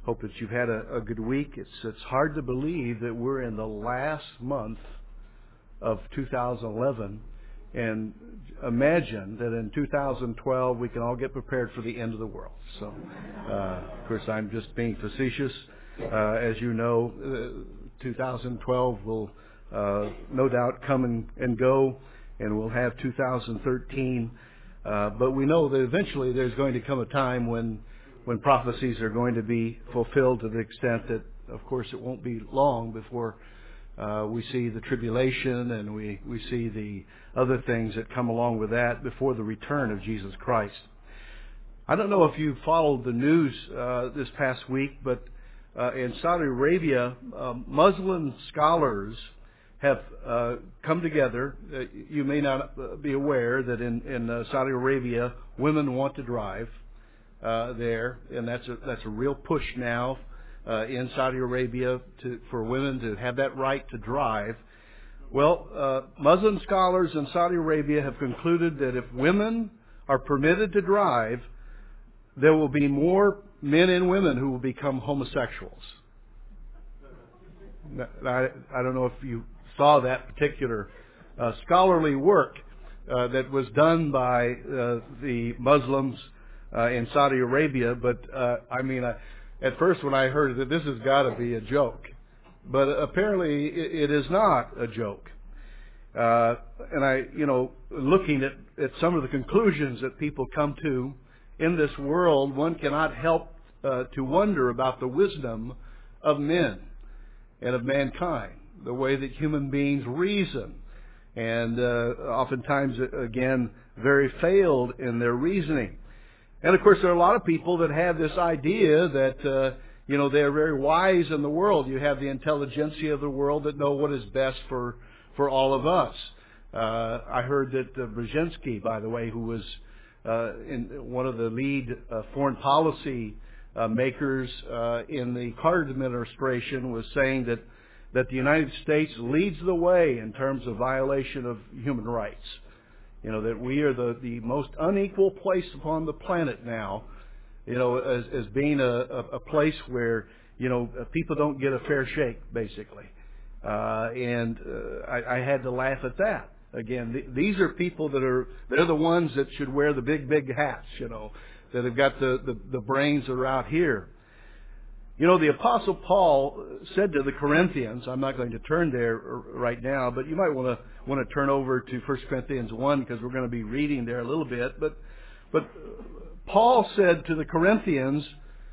Hope that you've had a good week. It's hard to believe that we're in the last month of 2011, and imagine that in 2012 we can all get prepared for the end of the world. So, of course, I'm just being facetious. As you know, 2012 will no doubt come and go, and we'll have 2013. But we know that eventually there's going to come a time when prophecies are going to be fulfilled to the extent that, of course, it won't be long before we see the tribulation and we see the other things that come along with that before the return of Jesus Christ. I don't know if you followed the news this past week, but in Saudi Arabia, Muslim scholars have come together. You may not be aware that in Saudi Arabia, women want to drive there, and that's a real push now in Saudi Arabia for women to have that right to drive. Well, Muslim scholars in Saudi Arabia have concluded that if women are permitted to drive, there will be more men and women who will become homosexuals. I don't know if you saw that particular scholarly work that was done by the Muslims in Saudi Arabia, but at first when I heard that this has got to be a joke, but apparently it is not a joke. And looking at some of the conclusions that people come to in this world, one cannot help to wonder about the wisdom of men and of mankind, the way that human beings reason, and oftentimes, again, very failed in their reasoning. And of course, there are a lot of people that have this idea that, they're very wise in the world. You have the intelligentsia of the world that know what is best for all of us. I heard that Brzezinski, by the way, who was in one of the lead foreign policy makers in the Carter administration, was saying that the United States leads the way in terms of violation of human rights. That we are the most unequal place upon the planet now, as being a place where, people don't get a fair shake, basically. And I had to laugh at that. Again, these are people they're the ones that should wear the big hats, that have got the brains are out here. The Apostle Paul said to the Corinthians, I'm not going to turn there right now, but you might want to turn over to 1 Corinthians 1 because we're going to be reading there a little bit. But Paul said to the Corinthians,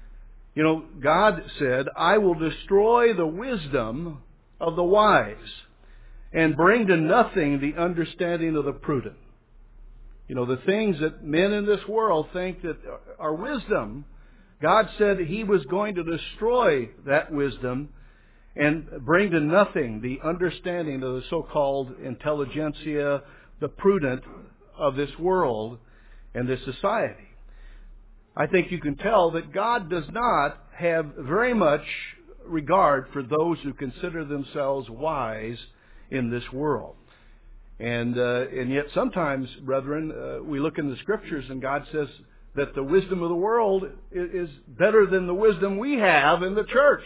God said, I will destroy the wisdom of the wise and bring to nothing the understanding of the prudent. The things that men in this world think that are wisdom, God said He was going to destroy that wisdom and bring to nothing the understanding of the so-called intelligentsia, the prudent of this world and this society. I think you can tell that God does not have very much regard for those who consider themselves wise in this world. And yet sometimes, brethren, we look in the Scriptures and God says that the wisdom of the world is better than the wisdom we have in the church.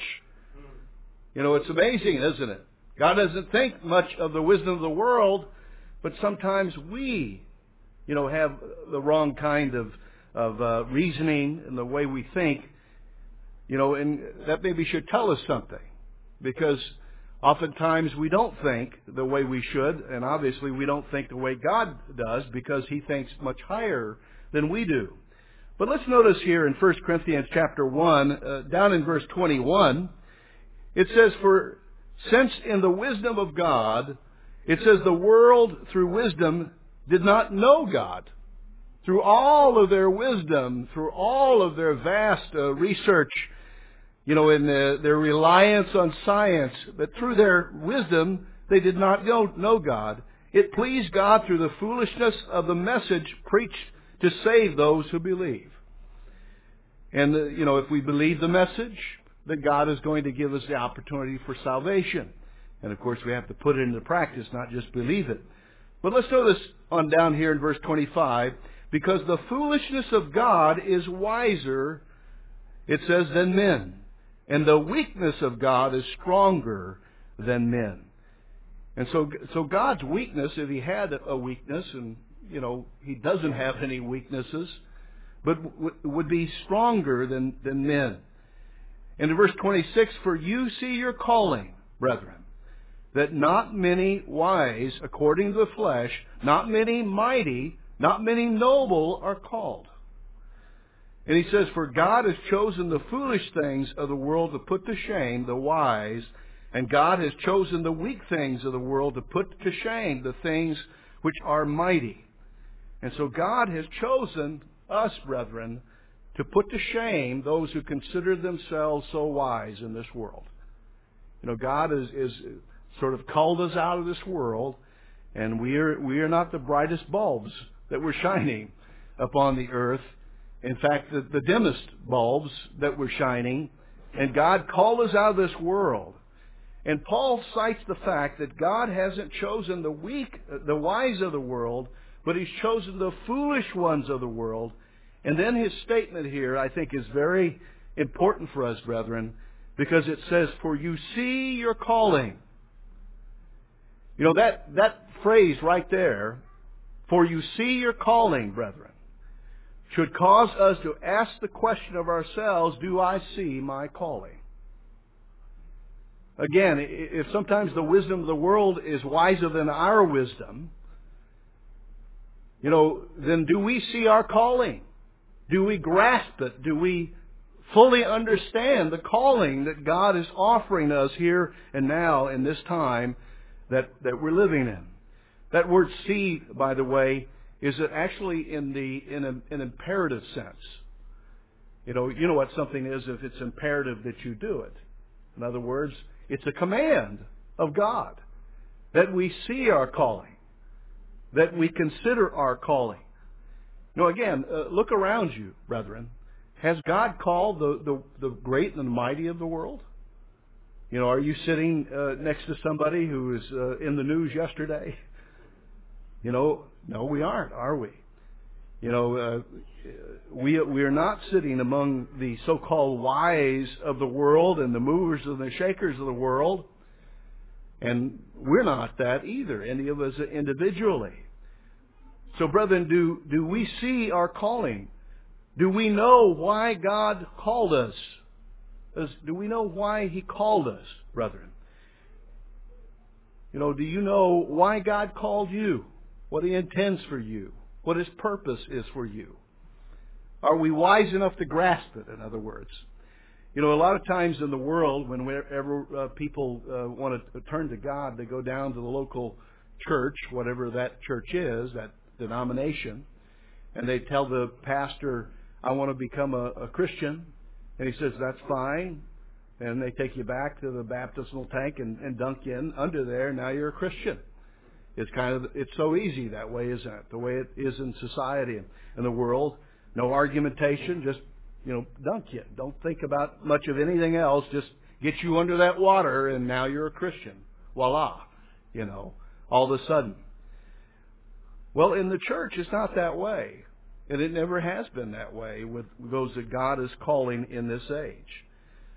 It's amazing, isn't it? God doesn't think much of the wisdom of the world, but sometimes we, have the wrong kind of reasoning in the way we think, and that maybe should tell us something, because oftentimes we don't think the way we should, and obviously we don't think the way God does, because He thinks much higher than we do. But let's notice here in 1 Corinthians chapter 1, down in verse 21, it says, For since in the wisdom of God, it says the world through wisdom did not know God. Through all of their wisdom, through all of their vast research, in their reliance on science, but through their wisdom, they did not know God. It pleased God through the foolishness of the message preached to save those who believe. And, if we believe the message, then God is going to give us the opportunity for salvation. And, of course, we have to put it into practice, not just believe it. But let's notice on down here in verse 25, because the foolishness of God is wiser, it says, than men. And the weakness of God is stronger than men. And so God's weakness, if he had a weakness, and, he doesn't have any weaknesses, but would be stronger than men. And in verse 26, for you see your calling, brethren, that not many wise according to the flesh, not many mighty, not many noble are called. And he says, for God has chosen the foolish things of the world to put to shame the wise, and God has chosen the weak things of the world to put to shame the things which are mighty. And so God has chosen us, brethren, to put to shame those who consider themselves so wise in this world. God is sort of called us out of this world, and we are not the brightest bulbs that were shining upon the earth. In fact, the dimmest bulbs that were shining, and God called us out of this world. And Paul cites the fact that God hasn't chosen the weak, the wise of the world, but he's chosen the foolish ones of the world. And then his statement here, I think, is very important for us, brethren, because it says, for you see your calling. That phrase right there, for you see your calling, brethren, should cause us to ask the question of ourselves, do I see my calling? Again, if sometimes the wisdom of the world is wiser than our wisdom, then do we see our calling? Do we grasp it? Do we fully understand the calling that God is offering us here and now in this time that we're living in? That word see, by the way, is it actually in an imperative sense. You know what something is if it's imperative that you do it. In other words, it's a command of God that we see our calling, that we consider our calling. Again, look around you, brethren. Has God called the great and the mighty of the world? Are you sitting next to somebody who was in the news yesterday? No, we aren't, are we? We are not sitting among the so-called wise of the world and the movers and the shakers of the world. And we're not that either, any of us individually. So, brethren, do we see our calling? Do we know why God called us? Do we know why he called us, brethren? Do you know why God called you? What he intends for you? What his purpose is for you? Are we wise enough to grasp it, in other words? A lot of times in the world, whenever people want to turn to God, they go down to the local church, whatever that church is, that denomination, and they tell the pastor, I want to become a Christian. And he says, that's fine. And they take you back to the baptismal tank and dunk you in under there. Now you're a Christian. It's so easy that way, isn't it? The way it is in society and the world. No argumentation, just, dunk you. Don't think about much of anything else. Just get you under that water and now you're a Christian. Voila. All of a sudden. Well, in the church, it's not that way. And it never has been that way with those that God is calling in this age.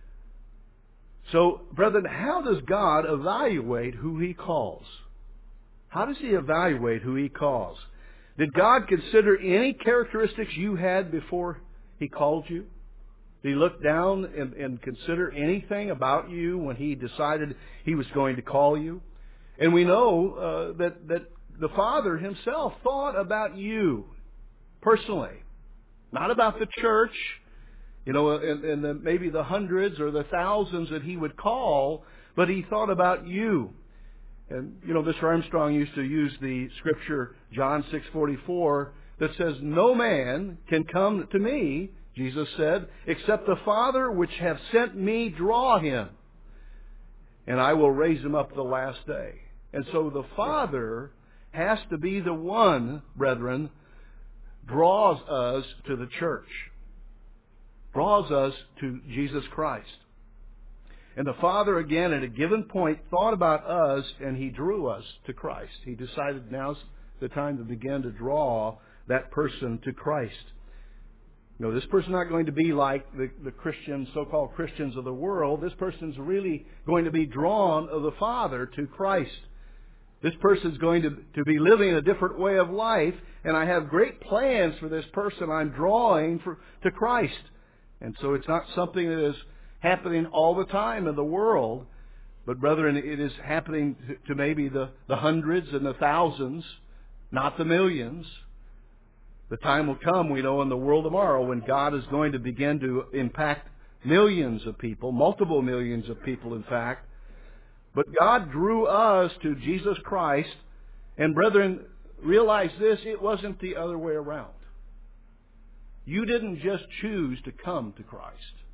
So, brethren, how does God evaluate who he calls? How does he evaluate who he calls? Did God consider any characteristics you had before he called you? Did he look down and consider anything about you when he decided he was going to call you? And we know that the Father himself thought about you personally, not about the church, and maybe the hundreds or the thousands that he would call, but he thought about you. And, Mr. Armstrong used to use the scripture, John 6:44, that says, no man can come to me, Jesus said, except the Father which hath sent me draw him, and I will raise him up the last day. And so the Father has to be the one, brethren, draws us to the church, draws us to Jesus Christ. And the Father, again, at a given point, thought about us, and he drew us to Christ. He decided now's the time to begin to draw that person to Christ. You know, this person's not going to be like the Christians, so-called Christians of the world. This person's really going to be drawn of the Father to Christ. This person's going to be living a different way of life, and I have great plans for this person I'm drawing to Christ. And so it's not something that is happening all the time in the world, but brethren, it is happening to maybe the hundreds and the thousands, not the millions. The time will come, we know, in the world tomorrow when God is going to begin to impact millions of people, multiple millions of people, in fact. But God drew us to Jesus Christ. And brethren, realize this, it wasn't the other way around. You didn't just choose to come to Christ.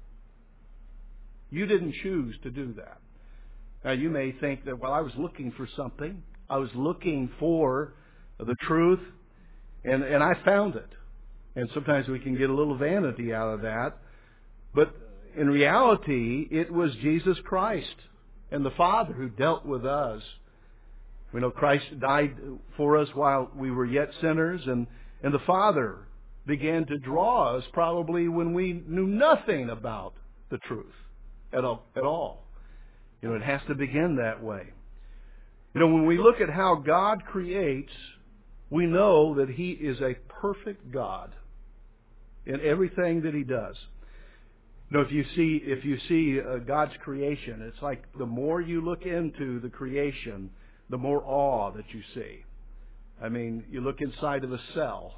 You didn't choose to do that. Now, you may think that, well, I was looking for something. I was looking for the truth. And I found it. And sometimes we can get a little vanity out of that. But in reality, it was Jesus Christ and the Father who dealt with us. We know Christ died for us while we were yet sinners. And the Father began to draw us probably when we knew nothing about the truth at all. You know, it has to begin that way. You know, when we look at how God creates, we know that He is a perfect God in everything that He does. You know, if you see God's creation, it's like the more you look into the creation, the more awe that you see. I mean, you look inside of a cell,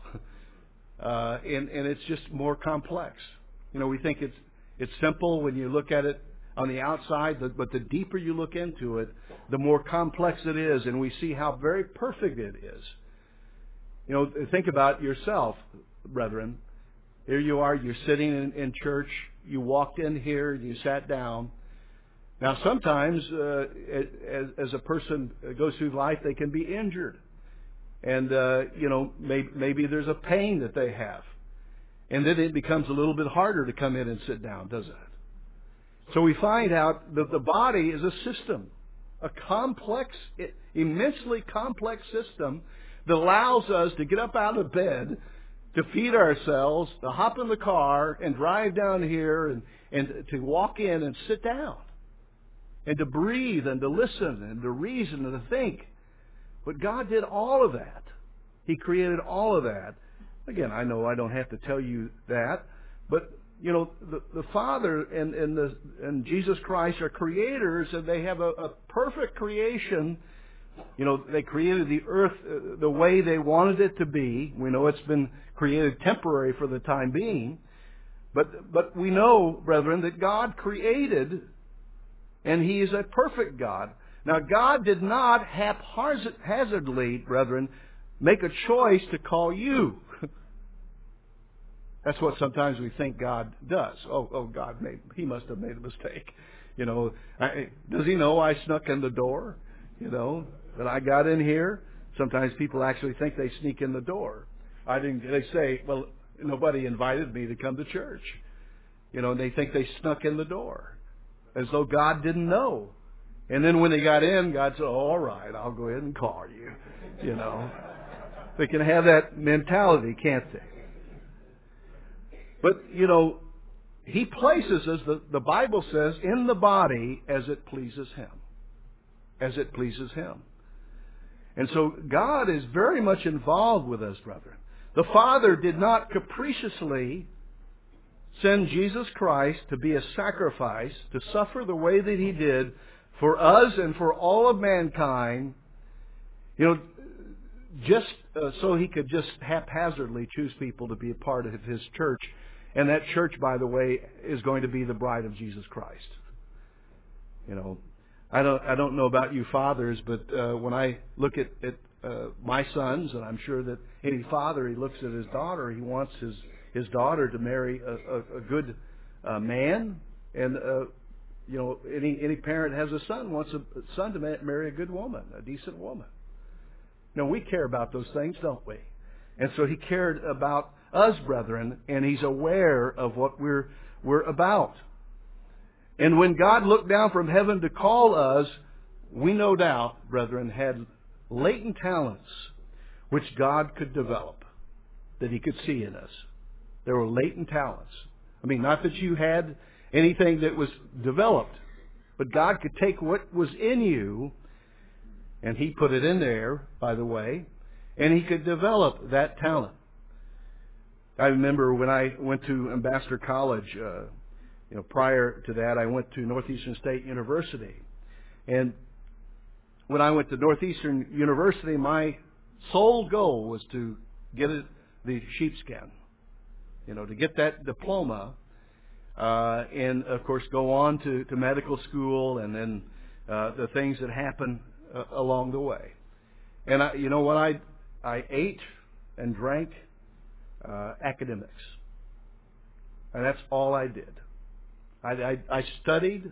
and it's just more complex. You know, we think it's simple when you look at it on the outside, but the deeper you look into it, the more complex it is, and we see how very perfect it is. You know, think about yourself, brethren. Here you are, you're sitting in church. You walked in here, you sat down. Now, sometimes, as a person goes through life, they can be injured. And, you know, maybe there's a pain that they have. And then it becomes a little bit harder to come in and sit down, doesn't it? So we find out that the body is a system, a complex, immensely complex system that allows us to get up out of bed, to feed ourselves, to hop in the car and drive down here and to walk in and sit down and to breathe and to listen and to reason and to think. But God did all of that. He created all of that. Again, I know I don't have to tell you that, but you know, the Father and Jesus Christ are creators, and they have a perfect creation. You know, they created the earth the way they wanted it to be. We know it's been created temporary for the time being. But we know, brethren, that God created, and He is a perfect God. Now, God did not haphazardly, brethren, make a choice to call you. That's what sometimes we think God does. Oh, God He must have made a mistake. You know, does He know I snuck in the door? You know, that I got in here? Sometimes people actually think they sneak in the door. They say, well, nobody invited me to come to church. You know, and they think they snuck in the door. As though God didn't know. And then when they got in, God said, oh, all right, I'll go ahead and call you. You know. They can have that mentality, can't they? But, you know, He places us, the Bible says, in the body as it pleases Him. As it pleases Him. And so God is very much involved with us, brethren. The Father did not capriciously send Jesus Christ to be a sacrifice, to suffer the way that He did for us and for all of mankind, you know, just so He could just haphazardly choose people to be a part of His church. And that church, by the way, is going to be the bride of Jesus Christ. You know, I don't know about you fathers, but when I look at my sons, and I'm sure that any father, he looks at his daughter, he wants his daughter to marry a good man, and you know, any parent has a son wants a son to marry a good woman, a decent woman. No, we care about those things, don't we? And so He cared about us, brethren, and He's aware of what we're about. And when God looked down from heaven to call us, we no doubt, brethren, had latent talents which God could develop, that He could see in us. There were latent talents. I mean, not that you had anything that was developed, but God could take what was in you, and He put it in there, by the way, and He could develop that talent. I remember when I went to Ambassador College, prior to that, I went to Northeastern State University. And when I went to Northeastern University, my sole goal was to get the sheepskin, to get that diploma, and of course go on to medical school, and then the things that happen along the way. And I ate and drank academics, and that's all I did. I studied,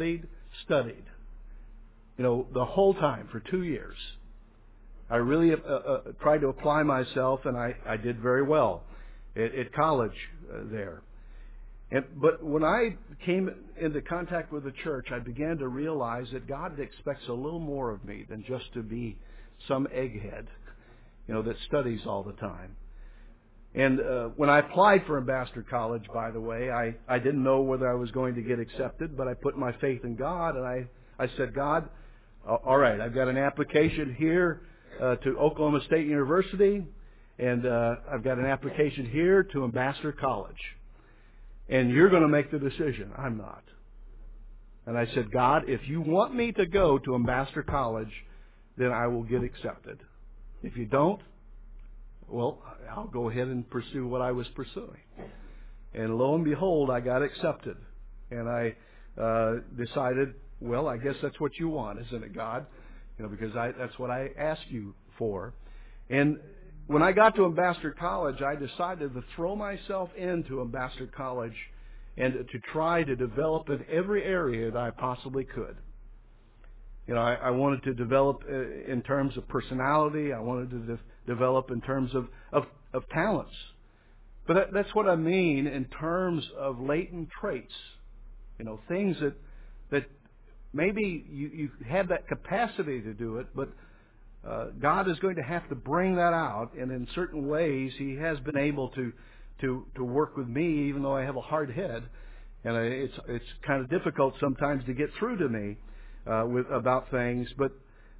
the whole time for 2 years. I really tried to apply myself, and I did very well at college there. But when I came into contact with the church, I began to realize that God expects a little more of me than just to be some egghead, that studies all the time. And when I applied for Ambassador College, by the way, I didn't know whether I was going to get accepted, but I put my faith in God, and I said, God, all right, I've got an application here to Oklahoma State University, and I've got an application here to Ambassador College. And you're going to make the decision. I'm not. And I said, God, if you want me to go to Ambassador College, then I will get accepted. If you don't, well, I'll go ahead and pursue what I was pursuing. And lo and behold, I got accepted. And I decided, well, I guess that's what you want, isn't it, God? Because that's what I asked you for. And when I got to Ambassador College, I decided to throw myself into Ambassador College and to try to develop in every area that I possibly could. I wanted to develop in terms of personality. I wanted to develop in terms of talents. But that's what I mean in terms of latent traits. Things that maybe you have that capacity to do it, but God is going to have to bring that out. And in certain ways, He has been able to work with me, even though I have a hard head. And it's kind of difficult sometimes to get through to me about things. But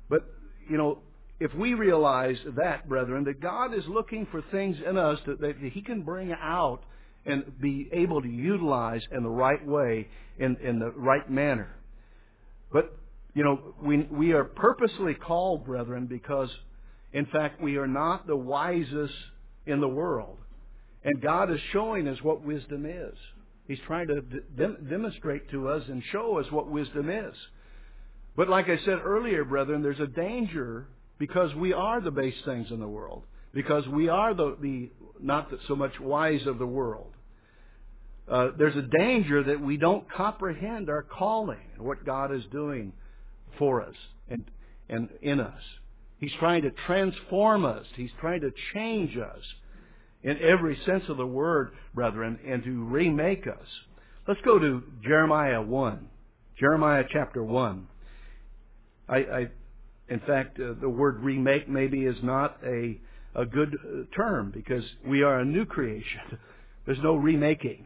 if we realize that, brethren, that God is looking for things in us that He can bring out and be able to utilize in the right way, in the right manner. But, we are purposely called, brethren, because, in fact, we are not the wisest in the world. And God is showing us what wisdom is. He's trying to demonstrate to us and show us what wisdom is. But like I said earlier, brethren, there's a danger because we are the base things in the world. Because we are the not so much wise of the world. There's a danger that we don't comprehend our calling and what God is doing for us and in us. He's trying to transform us. He's trying to change us in every sense of the word, brethren, and to remake us. Let's go to Jeremiah 1. Jeremiah chapter 1. In fact, the word remake maybe is not a good term because we are a new creation. There's no remaking.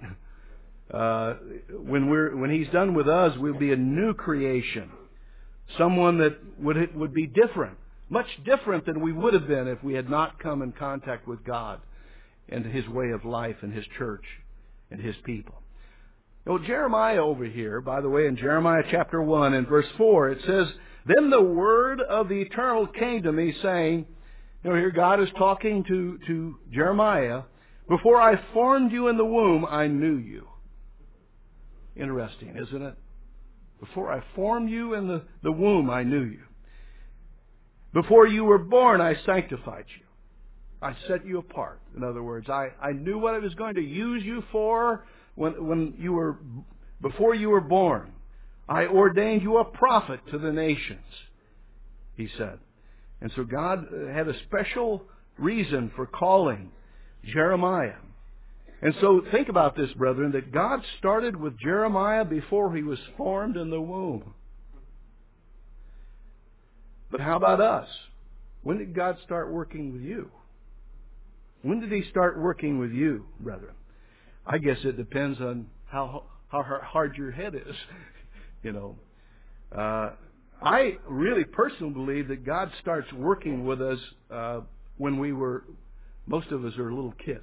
When He's done with us, we'll be a new creation. Someone that would be different, much different than we would have been if we had not come in contact with God and His way of life and His church and His people. Jeremiah over here, by the way, in Jeremiah chapter 1 and verse 4, it says, "Then the word of the Eternal came to me, saying," here God is talking to Jeremiah, "Before I formed you in the womb, I knew you." Interesting, isn't it? Before I formed you in the womb, I knew you. Before you were born, I sanctified you. I set you apart. In other words, I knew what I was going to use you for before you were born. I ordained you a prophet to the nations, He said. And so God had a special reason for calling Jeremiah. And so think about this, brethren, that God started with Jeremiah before he was formed in the womb. But how about us? When did God start working with you? When did He start working with you, brethren? I guess it depends on how hard your head is. You know, I really personally believe that God starts working with us when most of us are little kids.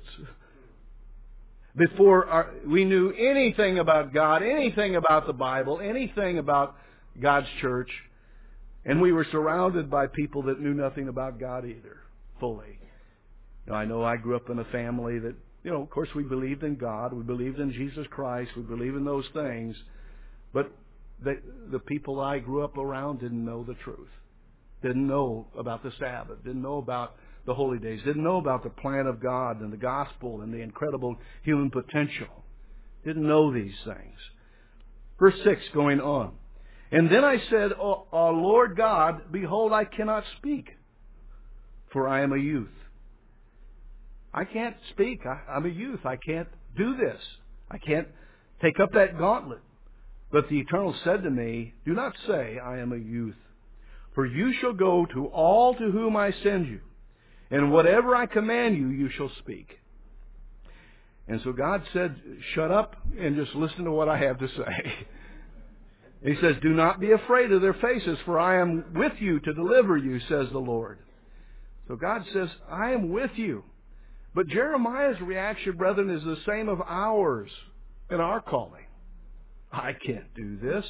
Before we knew anything about God, anything about the Bible, anything about God's church, and we were surrounded by people that knew nothing about God either, fully. I know I grew up in a family that, of course we believed in God, we believed in Jesus Christ, we believed in those things, but the people I grew up around didn't know the truth, didn't know about the Sabbath, didn't know about the holy days, didn't know about the plan of God and the gospel and the incredible human potential, didn't know these things. Verse 6 going on. And then I said, O Lord God, behold, I cannot speak, for I am a youth. I can't speak. I'm a youth. I can't do this. I can't take up that gauntlet. But the Eternal said to me, do not say, I am a youth, for you shall go to all to whom I send you, and whatever I command you, you shall speak. And so God said, shut up and just listen to what I have to say. He says, do not be afraid of their faces, for I am with you to deliver you, says the Lord. So God says, I am with you. But Jeremiah's reaction, brethren, is the same of ours in our calling. I can't do this.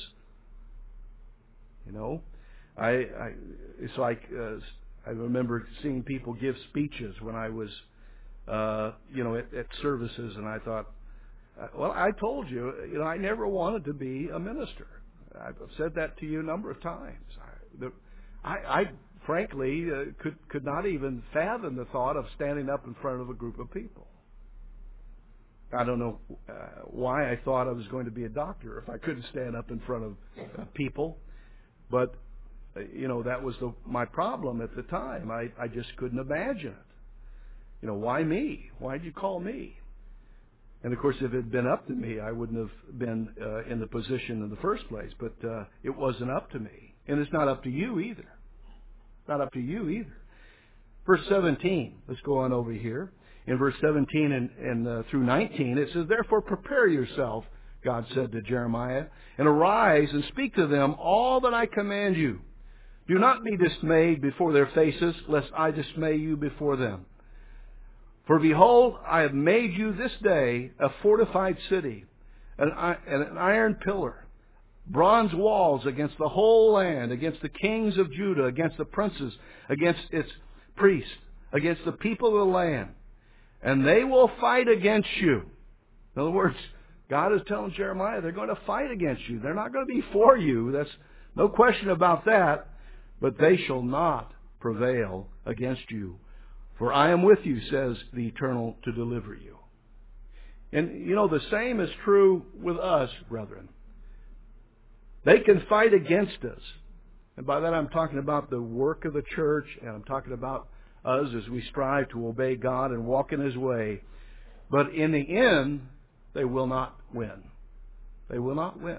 It's like I remember seeing people give speeches when I was, at services, and I thought, well, I told you, I never wanted to be a minister. I've said that to you a number of times. I frankly could not even fathom the thought of standing up in front of a group of people. I don't know why I thought I was going to be a doctor if I couldn't stand up in front of people, but that was my problem at the time. I just couldn't imagine it. Why me? Why did you call me? And of course, if it had been up to me, I wouldn't have been in the position in the first place. But it wasn't up to me, and it's not up to you either. Not up to you either. Verse 17. Let's go on over here. In verse 17 and through 19, it says, therefore prepare yourself, God said to Jeremiah, and arise and speak to them all that I command you. Do not be dismayed before their faces, lest I dismay you before them. For behold, I have made you this day a fortified city, and an iron pillar, bronze walls against the whole land, against the kings of Judah, against the princes, against its priests, against the people of the land. And they will fight against you. In other words, God is telling Jeremiah they're going to fight against you. They're not going to be for you. That's no question about that. But they shall not prevail against you. For I am with you, says the Eternal, to deliver you. And, the same is true with us, brethren. They can fight against us. And by that I'm talking about the work of the church, and I'm talking about us as we strive to obey God and walk in His way. But in the end, they will not win. They will not win.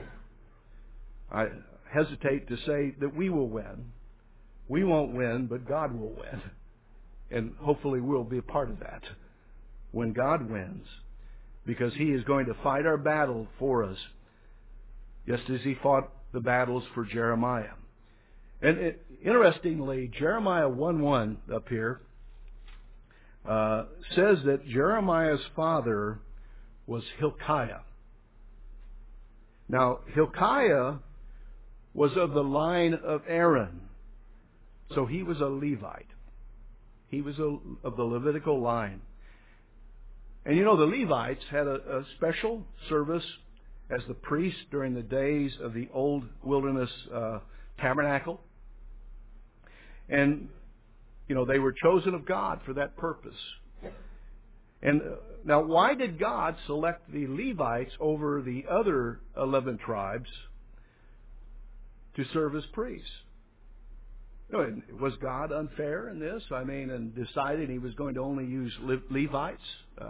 I hesitate to say that we will win. We won't win, but God will win. And hopefully we'll be a part of that when God wins, because He is going to fight our battle for us, just as He fought the battles for Jeremiah. And interestingly, Jeremiah 1:1 up here says that Jeremiah's father was Hilkiah. Now, Hilkiah was of the line of Aaron, so he was a Levite. He was of the Levitical line. And the Levites had a special service as the priests during the days of the old wilderness tabernacle. And, they were chosen of God for that purpose. And now, why did God select the Levites over the other 11 tribes to serve as priests? Was God unfair in this? And decided He was going to only use Levites?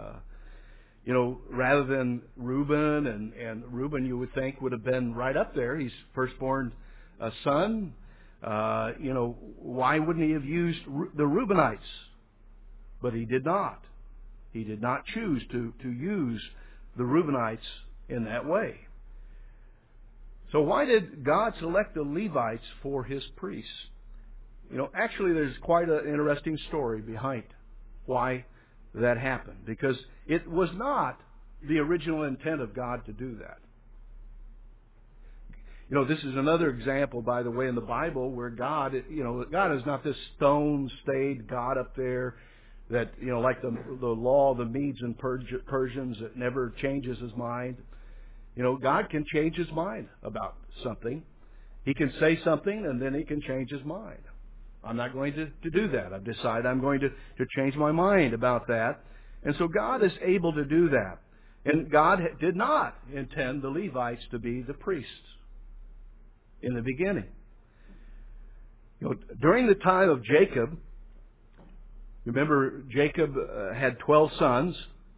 Rather than Reuben, and Reuben you would think would have been right up there. He's firstborn son. Why wouldn't He have used the Reubenites? But He did not. He did not choose to use the Reubenites in that way. So why did God select the Levites for His priests? Actually there's quite an interesting story behind why that happened. Because it was not the original intent of God to do that. This is another example, by the way, in the Bible where God is not this stone-stayed God up there that, like the law of the Medes and Persians that never changes His mind. God can change His mind about something. He can say something and then He can change His mind. I'm not going to do that. I've decided I'm going to change my mind about that. And so God is able to do that. And God did not intend the Levites to be the priests in the beginning. During the time of Jacob, remember Jacob had 12 sons.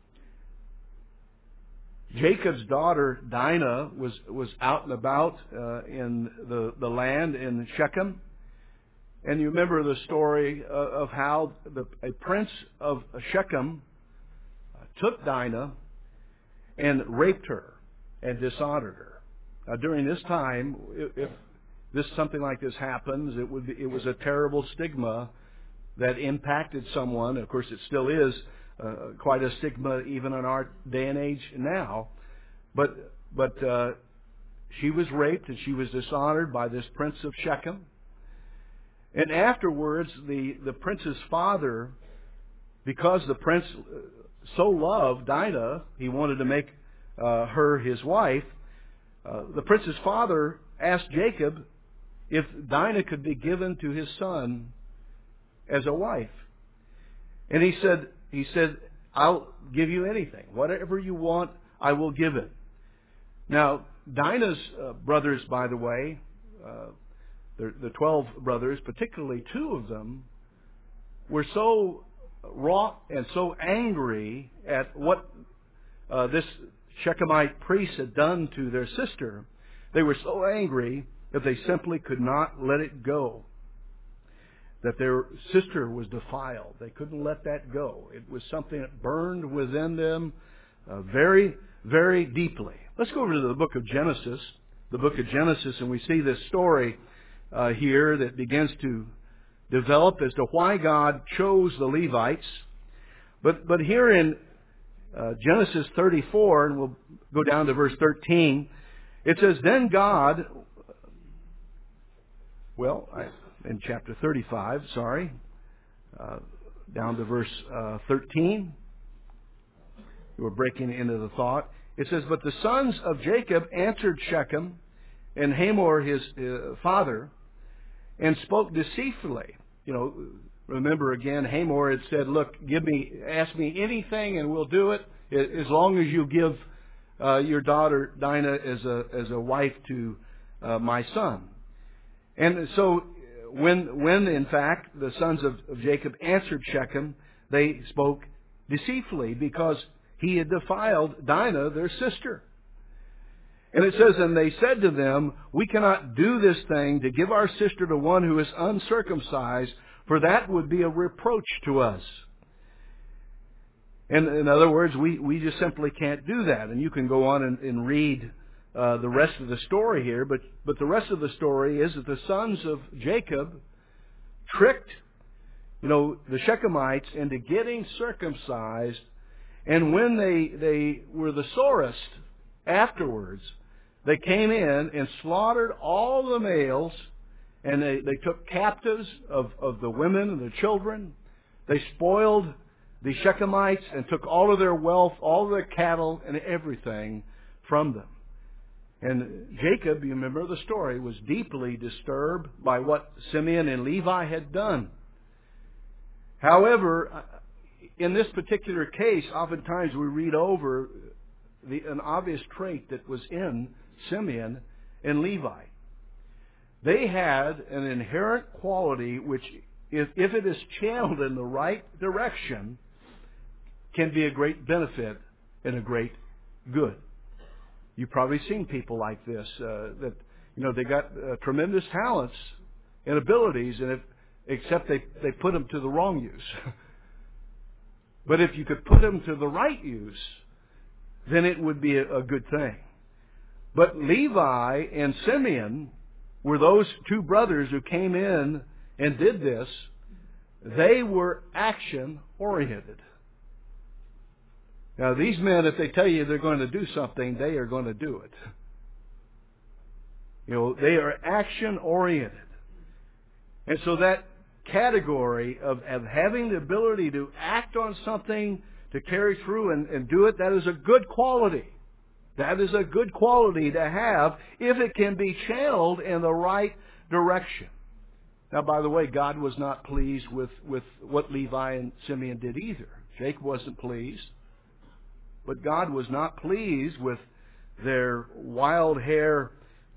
Jacob's daughter Dinah was out and about in the land in Shechem. And you remember the story of how a prince of Shechem took Dinah and raped her and dishonored her. During this time, if something like this happens, it was a terrible stigma that impacted someone. Of course, it still is quite a stigma even in our day and age now. But she was raped and she was dishonored by this prince of Shechem. And afterwards, the prince's father, because the prince so loved Dinah, he wanted to make her his wife. The prince's father asked Jacob if Dinah could be given to his son as a wife. And he said, I'll give you anything. Whatever you want, I will give it. Now, Dinah's brothers, by the way, the 12 brothers, particularly 2 of them, were so wrought and so angry at what this Shechemite priest had done to their sister. They were so angry that they simply could not let it go. That their sister was defiled. They couldn't let that go. It was something that burned within them very, very deeply. Let's go over to the book of Genesis. The book of Genesis, and we see this story here that begins to develop as to why God chose the Levites. But here in Genesis 34, and we'll go down to verse 13, it says, then God, in chapter 35, down to verse 13, we're breaking into the thought. It says, but the sons of Jacob answered Shechem and Hamor his father, and spoke deceitfully. Remember again, Hamor had said, look, ask me anything and we'll do it, as long as you give your daughter Dinah as a wife to my son. And so when in fact the sons of Jacob answered Shechem, they spoke deceitfully because he had defiled Dinah, their sister. And it says, and they said to them, we cannot do this thing to give our sister to one who is uncircumcised, for that would be a reproach to us. And in other words, we just simply can't do that. And you can go on and read the rest of the story here, but the rest of the story is that the sons of Jacob tricked, the Shechemites into getting circumcised, and when they were the sorest afterwards, they came in and slaughtered all the males, and they took captives of the women and the children. They spoiled the Shechemites and took all of their wealth, all of their cattle, and everything from them. And Jacob, you remember the story, was deeply disturbed by what Simeon and Levi had done. However, in this particular case, oftentimes we read over an obvious trait that was in Simeon and Levi. They had an inherent quality which, if it is channeled in the right direction, can be a great benefit and a great good. You've probably seen people like this, that they got tremendous talents and abilities, and except they put them to the wrong use. But if you could put them to the right use, then it would be a good thing. But Levi and Simeon were those two brothers who came in and did this. They were action-oriented. Now, these men, if they tell you they're going to do something, they are going to do it. They are action-oriented. And so that category of having the ability to act on something, to carry through and do it, that is a good quality. That is a good quality to have if it can be channeled in the right direction. Now, by the way, God was not pleased with what Levi and Simeon did either. Jacob wasn't pleased. But God was not pleased with their wild hair,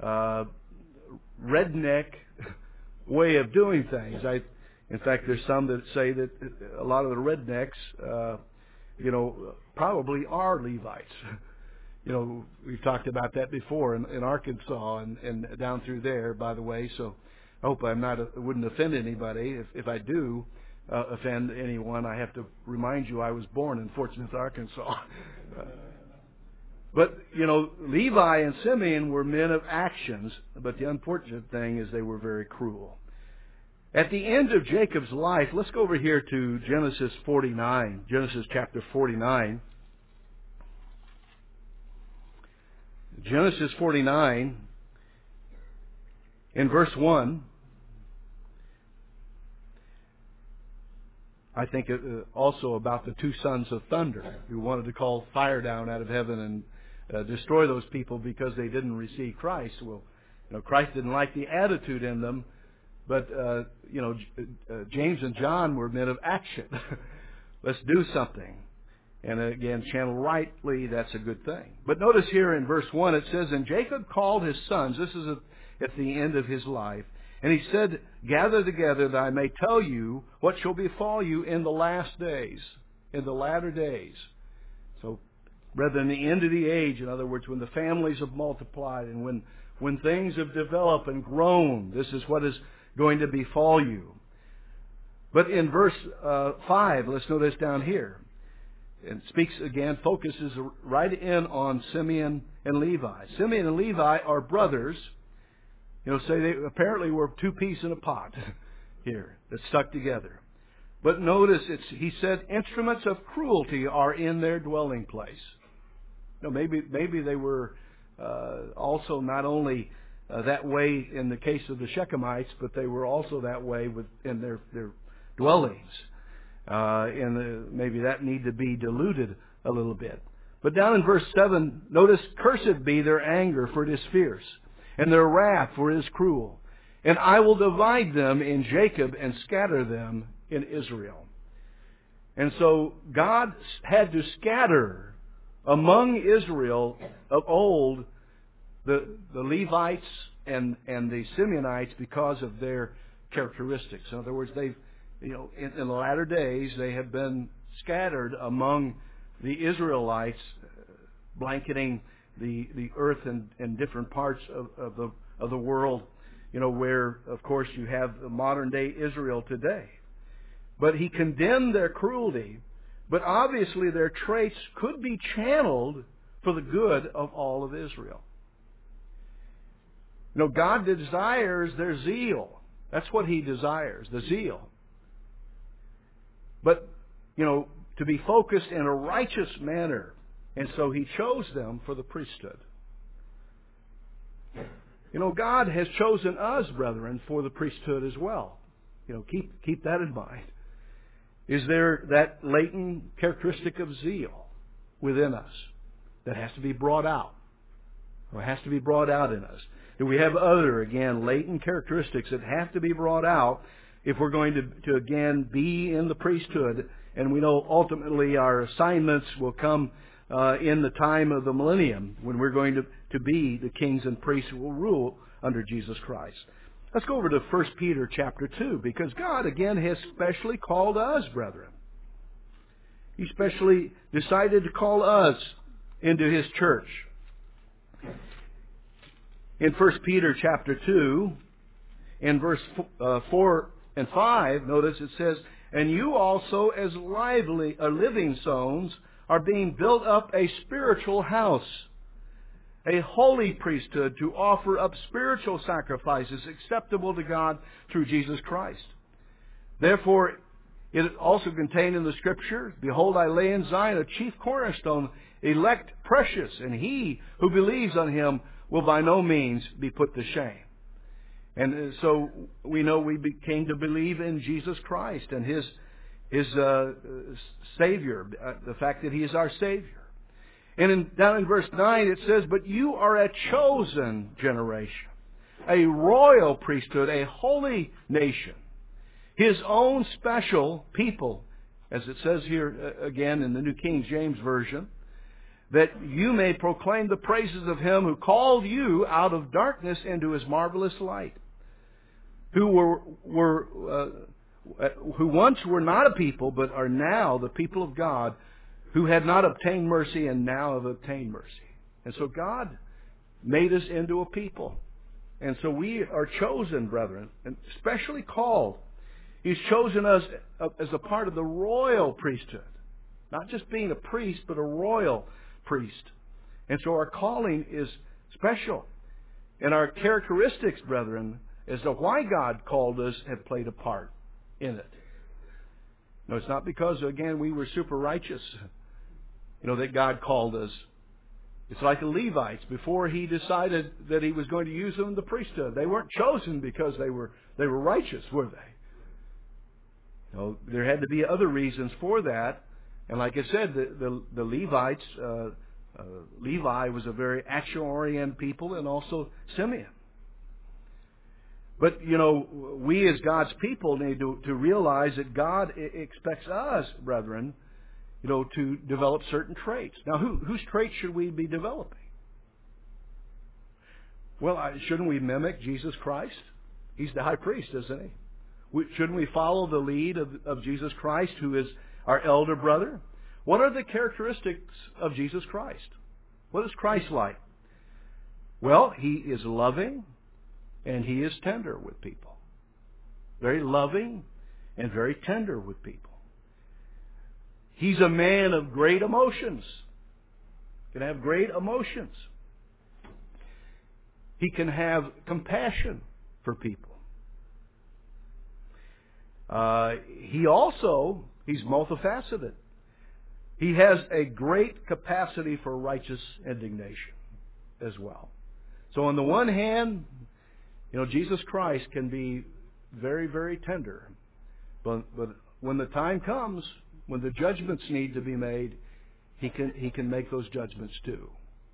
redneck way of doing things. In fact, there's some that say that a lot of the rednecks, probably are Levites. We've talked about that before in Arkansas and down through there, by the way. So I hope wouldn't offend anybody. If I do offend anyone, I have to remind you I was born in Fort Smith, Arkansas. But, Levi and Simeon were men of actions, but the unfortunate thing is they were very cruel. At the end of Jacob's life, let's go over here to Genesis 49, Genesis chapter 49. Genesis 49, in verse 1, I think also about the two sons of thunder who wanted to call fire down out of heaven and destroy those people because they didn't receive Christ. Well, Christ didn't like the attitude in them, but James and John were men of action. Let's do something. And again, channel rightly, that's a good thing. But notice here in verse 1 it says, "And Jacob called his sons," this is at the end of his life, "and he said, Gather together that I may tell you what shall befall you in the last days," in the latter days. So, rather than the end of the age, in other words, when the families have multiplied and when things have developed and grown, this is what is going to befall you. But in verse 5, let's notice down here, it speaks again, focuses right in on Simeon and Levi. Simeon and Levi are brothers. Say they apparently were two peas in a pot here that stuck together. But notice he said, instruments of cruelty are in their dwelling place. Maybe they were also not only that way in the case of the Shechemites, but they were also that way in their dwellings. Maybe that need to be diluted a little bit. But down in verse 7, notice, "Cursed be their anger, for it is fierce, and their wrath, for it is cruel. And I will divide them in Jacob and scatter them in Israel." And so God had to scatter among Israel of old the Levites and the Simeonites because of their characteristics. In other words, they've in the latter days, they have been scattered among the Israelites, blanketing the earth in different parts of the world, where, of course, you have the modern-day Israel today. But he condemned their cruelty, but obviously their traits could be channeled for the good of all of Israel. God desires their zeal. That's what he desires, the zeal. But, to be focused in a righteous manner. And so he chose them for the priesthood. God has chosen us, brethren, for the priesthood as well. Keep that in mind. Is there that latent characteristic of zeal within us that has to be brought out? Or has to be brought out in us? Do we have other, again, latent characteristics that have to be brought out if we're going to again, be in the priesthood? And we know ultimately our assignments will come in the time of the millennium when we're going to be the kings and priests who will rule under Jesus Christ. Let's go over to 1 Peter chapter 2, because God, again, has specially called us, brethren. He specially decided to call us into His church. In 1 Peter chapter 2, in verse 4 and 5, notice it says, And you also, as living stones, are being built up a spiritual house, a holy priesthood, to offer up spiritual sacrifices acceptable to God through Jesus Christ. Therefore, it is also contained in the Scripture, Behold, I lay in Zion a chief cornerstone, elect, precious, and he who believes on him will by no means be put to shame. And so we know we came to believe in Jesus Christ and His Savior, the fact that He is our Savior. And down in verse 9 it says, But you are a chosen generation, a royal priesthood, a holy nation, His own special people, as it says here again in the New King James Version, that you may proclaim the praises of Him who called you out of darkness into His marvelous light, who once were not a people, but are now the people of God, who had not obtained mercy and now have obtained mercy. And so God made us into a people. And so we are chosen, brethren, and especially called. He's chosen us as a part of the royal priesthood. Not just being a priest, but a royal priest. And so our calling is special. And our characteristics, brethren, as to why God called us, have played a part in it. No, it's not because, again, we were super righteous, that God called us. It's like the Levites. Before He decided that He was going to use them in the priesthood, they weren't chosen because they were righteous, were they? There had to be other reasons for that. And like I said, the Levites, Levi was a very action-oriented people, and also Simeon. But, we as God's people need to realize that God expects us, brethren, to develop certain traits. Now, whose traits should we be developing? Well, shouldn't we mimic Jesus Christ? He's the high priest, isn't He? Shouldn't we follow the lead of Jesus Christ, who is our elder brother? What are the characteristics of Jesus Christ? What is Christ like? Well, He is loving and He is tender with people. Very loving and very tender with people. He's a man of great emotions. He can have great emotions. He can have compassion for people. He's multifaceted. He has a great capacity for righteous indignation as well. So on the one hand, Jesus Christ can be very, very tender. But when the time comes, when the judgments need to be made, He can make those judgments too.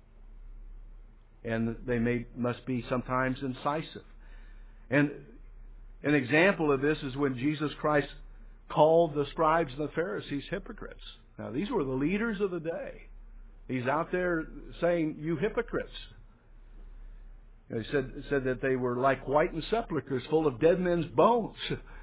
And they must be sometimes incisive. And an example of this is when Jesus Christ called the scribes and the Pharisees hypocrites. Now, these were the leaders of the day. He's out there saying, "You hypocrites." He said that they were like whitened sepulchres full of dead men's bones.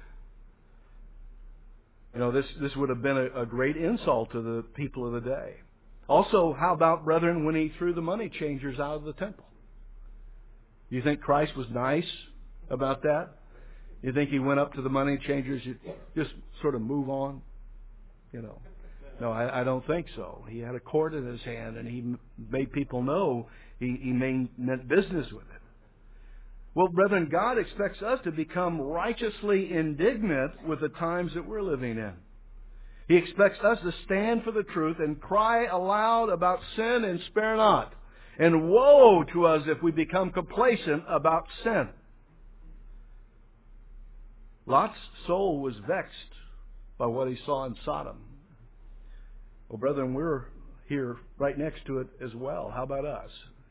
This would have been a great insult to the people of the day. Also, how about, brethren, when He threw the money changers out of the temple? You think Christ was nice about that? You think He went up to the money changers and just sort of move on? No, I don't think so. He had a cord in His hand, and He made people know He meant business with it. Well, brethren, God expects us to become righteously indignant with the times that we're living in. He expects us to stand for the truth and cry aloud about sin and spare not. And woe to us if we become complacent about sin. Lot's soul was vexed by what he saw in Sodom. Well, brethren, we're here right next to it as well. How about us?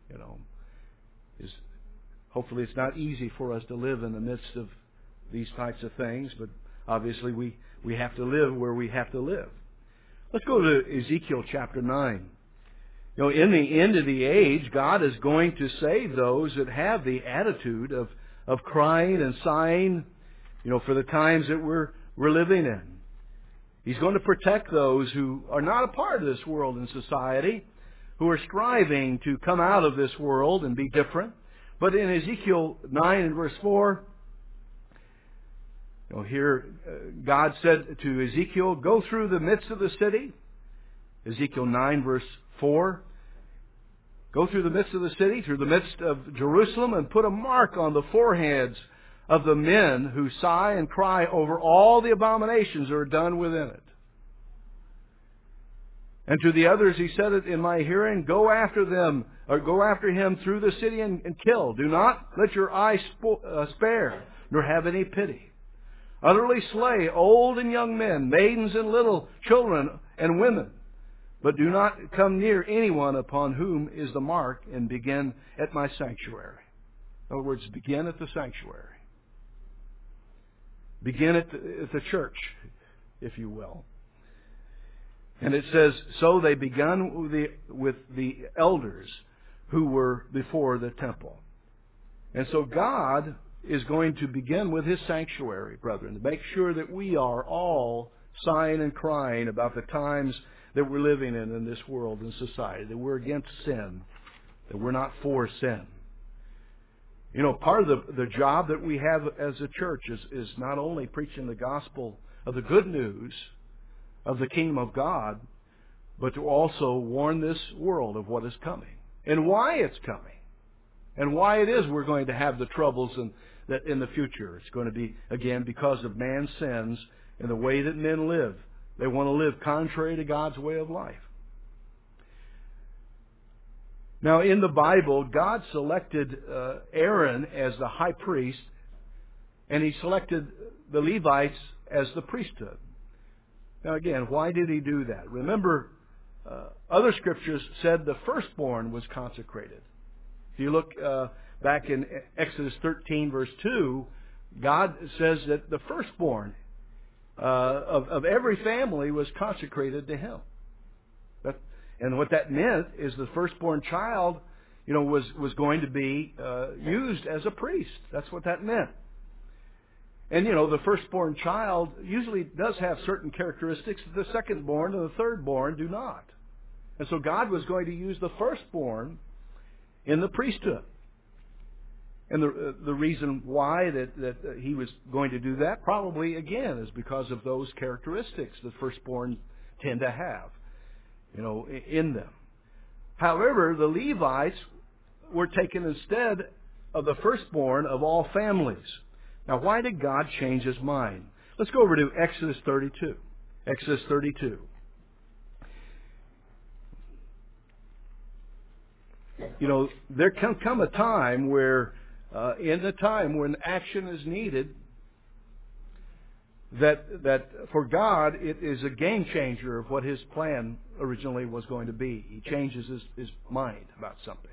Hopefully it's not easy for us to live in the midst of these types of things, but obviously we have to live where we have to live. Let's go to Ezekiel chapter 9. In the end of the age, God is going to save those that have the attitude of crying and sighing, for the times that we're living in. He's going to protect those who are not a part of this world and society, who are striving to come out of this world and be different. But in Ezekiel 9 and verse 4, Here God said to Ezekiel, go through the midst of the city. Ezekiel 9 verse 4. Go through the midst of the city, through the midst of Jerusalem, and put a mark on the foreheads of the men who sigh and cry over all the abominations that are done within it. And to the others he said it in my hearing, go after them, or go after him through the city and kill. Do not let your eye spare, nor have any pity. Utterly slay old and young men, maidens and little children and women. But do not come near anyone upon whom is the mark, and begin at my sanctuary. In other words, begin at the sanctuary. Begin at the church, if you will. And it says, so they begun with the elders who were before the temple. And so God is going to begin with His sanctuary, brethren, to make sure that we are all sighing and crying about the times that we're living in this world and society, that we're against sin, that we're not for sin. Part of the job that we have as a church is not only preaching the gospel of the good news of the kingdom of God, but to also warn this world of what is coming and why it's coming and why it is we're going to have the troubles that in the future. It's going to be, again, because of man's sins and the way that men live. They want to live contrary to God's way of life. Now, in the Bible, God selected Aaron as the high priest, and He selected the Levites as the priesthood. Now, again, why did He do that? Remember, other scriptures said the firstborn was consecrated. If you look back in Exodus 13, verse 2, God says that the firstborn of every family was consecrated to Him. And what that meant is the firstborn child, was going to be used as a priest. That's what that meant. And, the firstborn child usually does have certain characteristics that the secondborn and the thirdborn do not. And so God was going to use the firstborn in the priesthood. And the reason why that He was going to do that, probably, again, is because of those characteristics the firstborn tend to have, in them. However, the Levites were taken instead of the firstborn of all families. Now, why did God change His mind? Let's go over to Exodus 32. Exodus 32. There can come a time where, in the time when action is needed, that for God it is a game changer of what His plan originally was going to be. He changes his mind about something.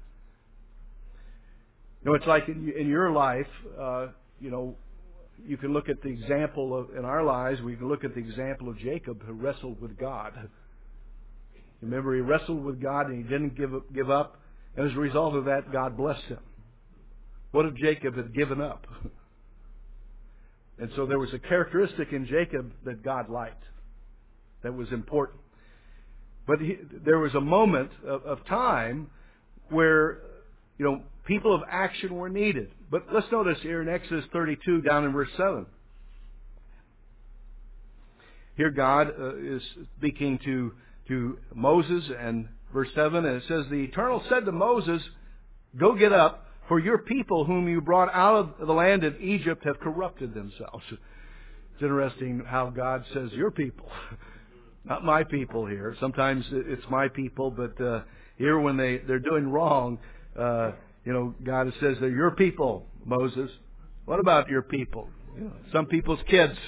It's like in your life, you can look at the example in our lives. We can look at the example of Jacob, who wrestled with God. Remember, he wrestled with God and he didn't give up. And as a result of that, God blessed him. What if Jacob had given up? And so there was a characteristic in Jacob that God liked, that was important. But there was a moment of time where, people of action were needed. But let's notice here in Exodus 32, down in verse 7. Here God is speaking to Moses, and verse 7, and it says, the Eternal said to Moses, go get up, for your people whom you brought out of the land of Egypt have corrupted themselves. It's interesting how God says your people, not my people here. Sometimes it's my people, but here when they're doing wrong, God says they're your people, Moses. What about your people? Some people's kids,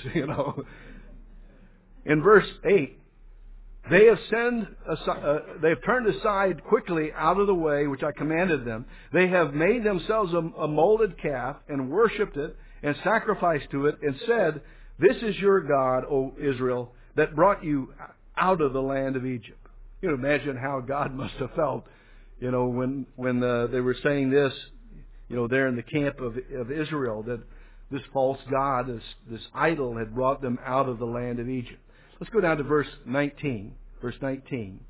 In verse 8, they have turned aside quickly out of the way which I commanded them. They have made themselves a molded calf and worshipped it and sacrificed to it and said, this is your God, O Israel, that brought you out of the land of Egypt. Imagine how God must have felt, when they were saying this, there in the camp of Israel, that this false god, this idol, had brought them out of the land of Egypt. Let's go down to verse 19. Verse 19.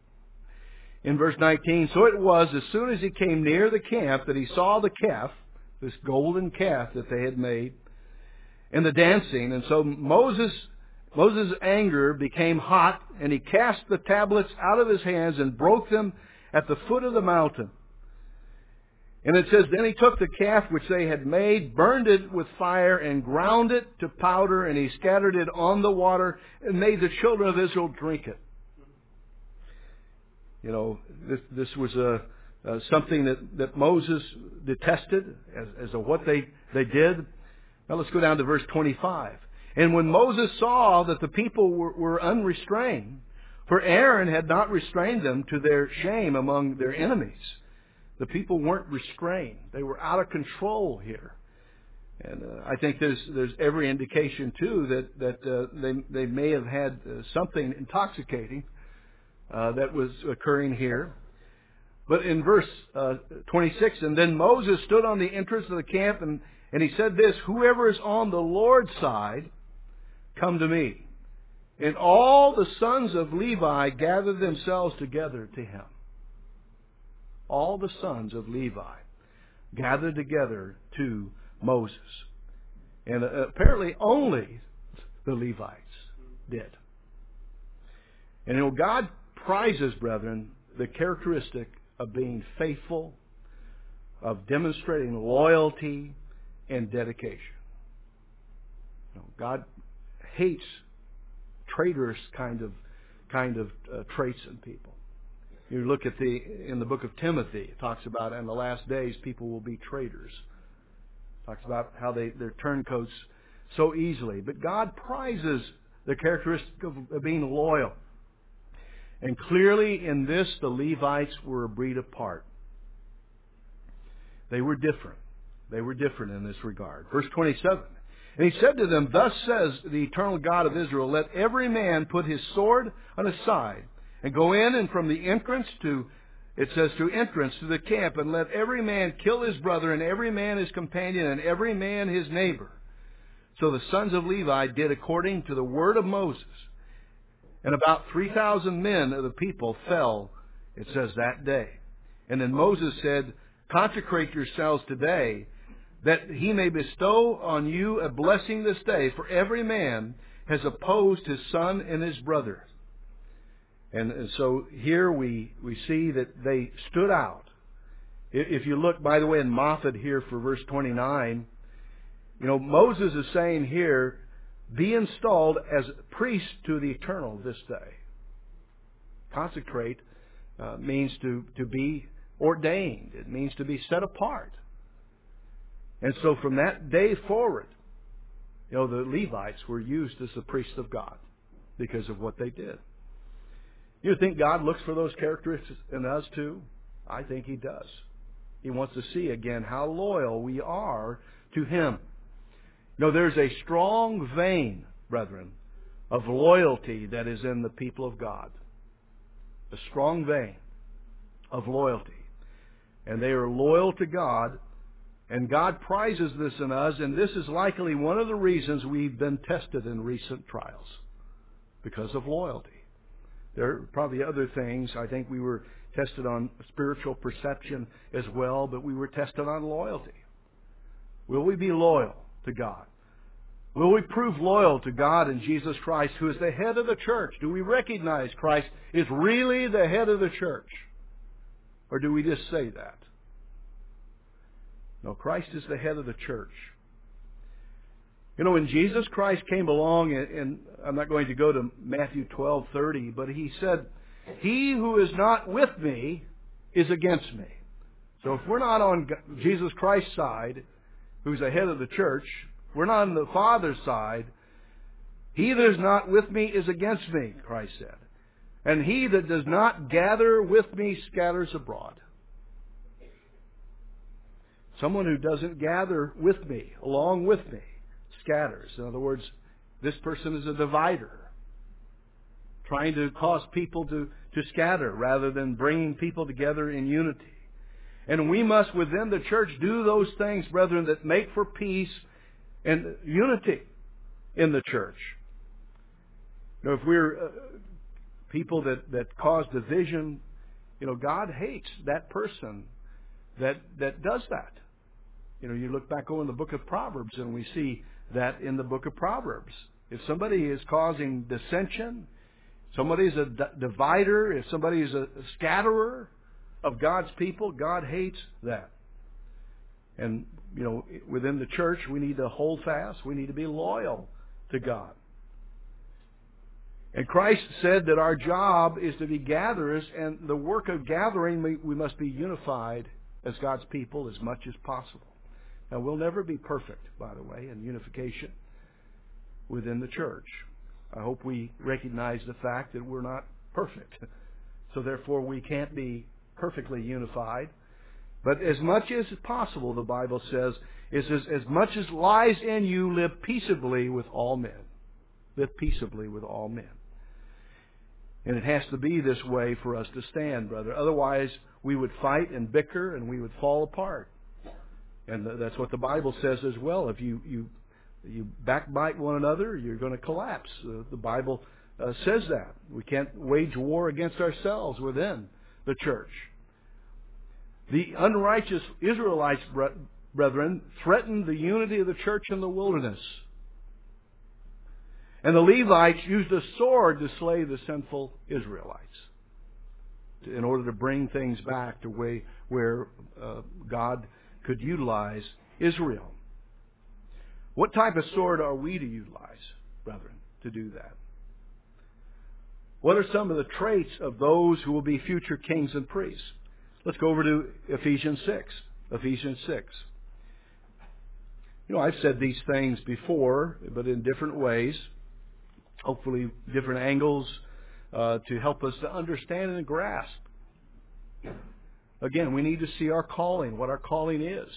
In verse 19, so it was as soon as he came near the camp that he saw the calf, this golden calf that they had made, and the dancing. And so Moses' anger became hot, and he cast the tablets out of his hands and broke them at the foot of the mountain. And it says, then he took the calf which they had made, burned it with fire, and ground it to powder, and he scattered it on the water, and made the children of Israel drink it. You know, this was something that Moses detested as to what they did. Now let's go down to verse 25. And when Moses saw that the people were unrestrained, for Aaron had not restrained them to their shame among their enemies. The people weren't restrained. They were out of control here. And I think there's every indication, too, that they may have had something intoxicating that was occurring here. But in verse 26, and then Moses stood on the entrance of the camp, and he said this, whoever is on the Lord's side, come to me. And all the sons of Levi gathered themselves together to him. All the sons of Levi gathered together to Moses. And apparently only the Levites did. And you know, God prizes, brethren, the characteristic of being faithful, of demonstrating loyalty and dedication. You know, God hates traitorous kind of traits in people. You look at in the book of Timothy, it talks about in the last days people will be traitors. It talks about how they're turncoats so easily. But God prizes the characteristic of being loyal. And clearly in this, the Levites were a breed apart. They were different. They were different in this regard. Verse 27. And he said to them, thus says the eternal God of Israel, let every man put his sword on his side, and go in, and from the entrance to the camp, and let every man kill his brother, and every man his companion, and every man his neighbor. So the sons of Levi did according to the word of Moses. And about 3,000 men of the people fell, it says, that day. And then Moses said, consecrate yourselves today, that he may bestow on you a blessing this day, for every man has opposed his son and his brother. And so here we see that they stood out. If you look, by the way, in Moffat here for verse 29, you know, Moses is saying here, be installed as priest to the eternal this day. Consecrate means to be ordained. It means to be set apart. And so from that day forward, you know, the Levites were used as the priests of God because of what they did. You think God looks for those characteristics in us too? I think He does. He wants to see again how loyal we are to Him. You know, there's a strong vein, brethren, of loyalty that is in the people of God. A strong vein of loyalty. And they are loyal to God, and God prizes this in us, and this is likely one of the reasons we've been tested in recent trials, because of loyalty. There are probably other things. I think we were tested on spiritual perception as well, but we were tested on loyalty. Will we be loyal to God? Will we prove loyal to God and Jesus Christ, who is the head of the church? Do we recognize Christ is really the head of the church? Or do we just say that? No, Christ is the head of the church. You know, when Jesus Christ came along, and I'm not going to go to Matthew 12:30, but He said, he who is not with me is against me. So if we're not on Jesus Christ's side, who's the head of the church, we're not on the Father's side, he that is not with me is against me, Christ said. And he that does not gather with me scatters abroad. Someone who doesn't gather with me, along with me, scatters. In other words, this person is a divider, trying to cause people to scatter rather than bringing people together in unity. And we must, within the church, do those things, brethren, that make for peace and unity in the church. You know, if we're people that cause division, you know, God hates that person that does that. You look back over in the book of Proverbs, and we see that in the book of Proverbs. If somebody is causing dissension, somebody's a divider, if somebody is a scatterer of God's people, God hates that. And, within the church, we need to hold fast. We need to be loyal to God. And Christ said that our job is to be gatherers, and the work of gathering, we must be unified as God's people as much as possible. Now, we'll never be perfect, by the way, in unification within the church. I hope we recognize the fact that we're not perfect. So therefore, we can't be perfectly unified. But as much as possible, the Bible says, is as much as lies in you, live peaceably with all men. Live peaceably with all men. And it has to be this way for us to stand, brother. Otherwise, we would fight and bicker and we would fall apart. And that's what the Bible says as well. If you backbite one another, you're going to collapse. The Bible says that. We can't wage war against ourselves within the church. The unrighteous Israelites, brethren, threatened the unity of the church in the wilderness. And the Levites used a sword to slay the sinful Israelites in order to bring things back to where God could utilize Israel. What type of sword are we to utilize, brethren, to do that? What are some of the traits of those who will be future kings and priests? Let's go over to Ephesians 6. Ephesians 6. I've said these things before, but in different ways. Hopefully different angles to help us to understand and grasp. Again, we need to see our calling, what our calling is.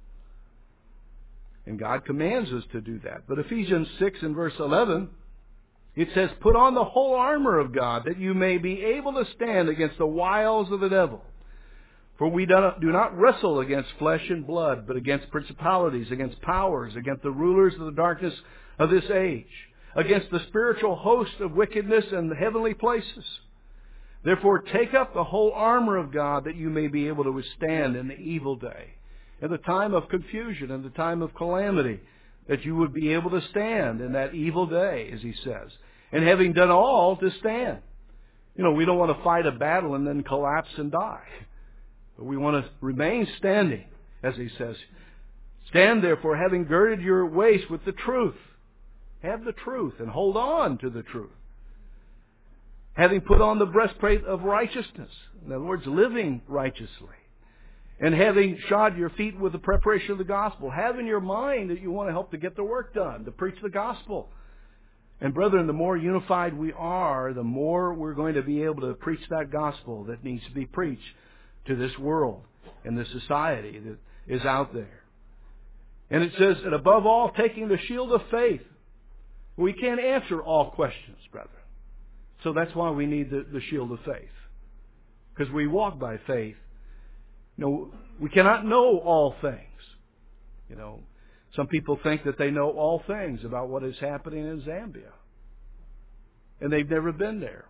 And God commands us to do that. But Ephesians 6 and verse 11, it says, "Put on the whole armor of God, that you may be able to stand against the wiles of the devil. For we do not wrestle against flesh and blood, but against principalities, against powers, against the rulers of the darkness of this age, against the spiritual host of wickedness in the heavenly places. Therefore take up the whole armor of God, that you may be able to withstand in the evil day, in the time of confusion, in the time of calamity, that you would be able to stand in that evil day," as he says. "And having done all, to stand." We don't want to fight a battle and then collapse and die. But we want to remain standing, as he says. "Stand therefore, having girded your waist with the truth." Have the truth and hold on to the truth. "Having put on the breastplate of righteousness." In other words, living righteously. "And having shod your feet with the preparation of the gospel." Have in your mind that you want to help to get the work done, to preach the gospel. And brethren, the more unified we are, the more we're going to be able to preach that gospel that needs to be preached to this world and the society that is out there. And it says, "And above all, taking the shield of faith." We can't answer all questions, brethren. So that's why we need the shield of faith. Because we walk by faith. We cannot know all things. Some people think that they know all things about what is happening in Zambia. And they've never been there.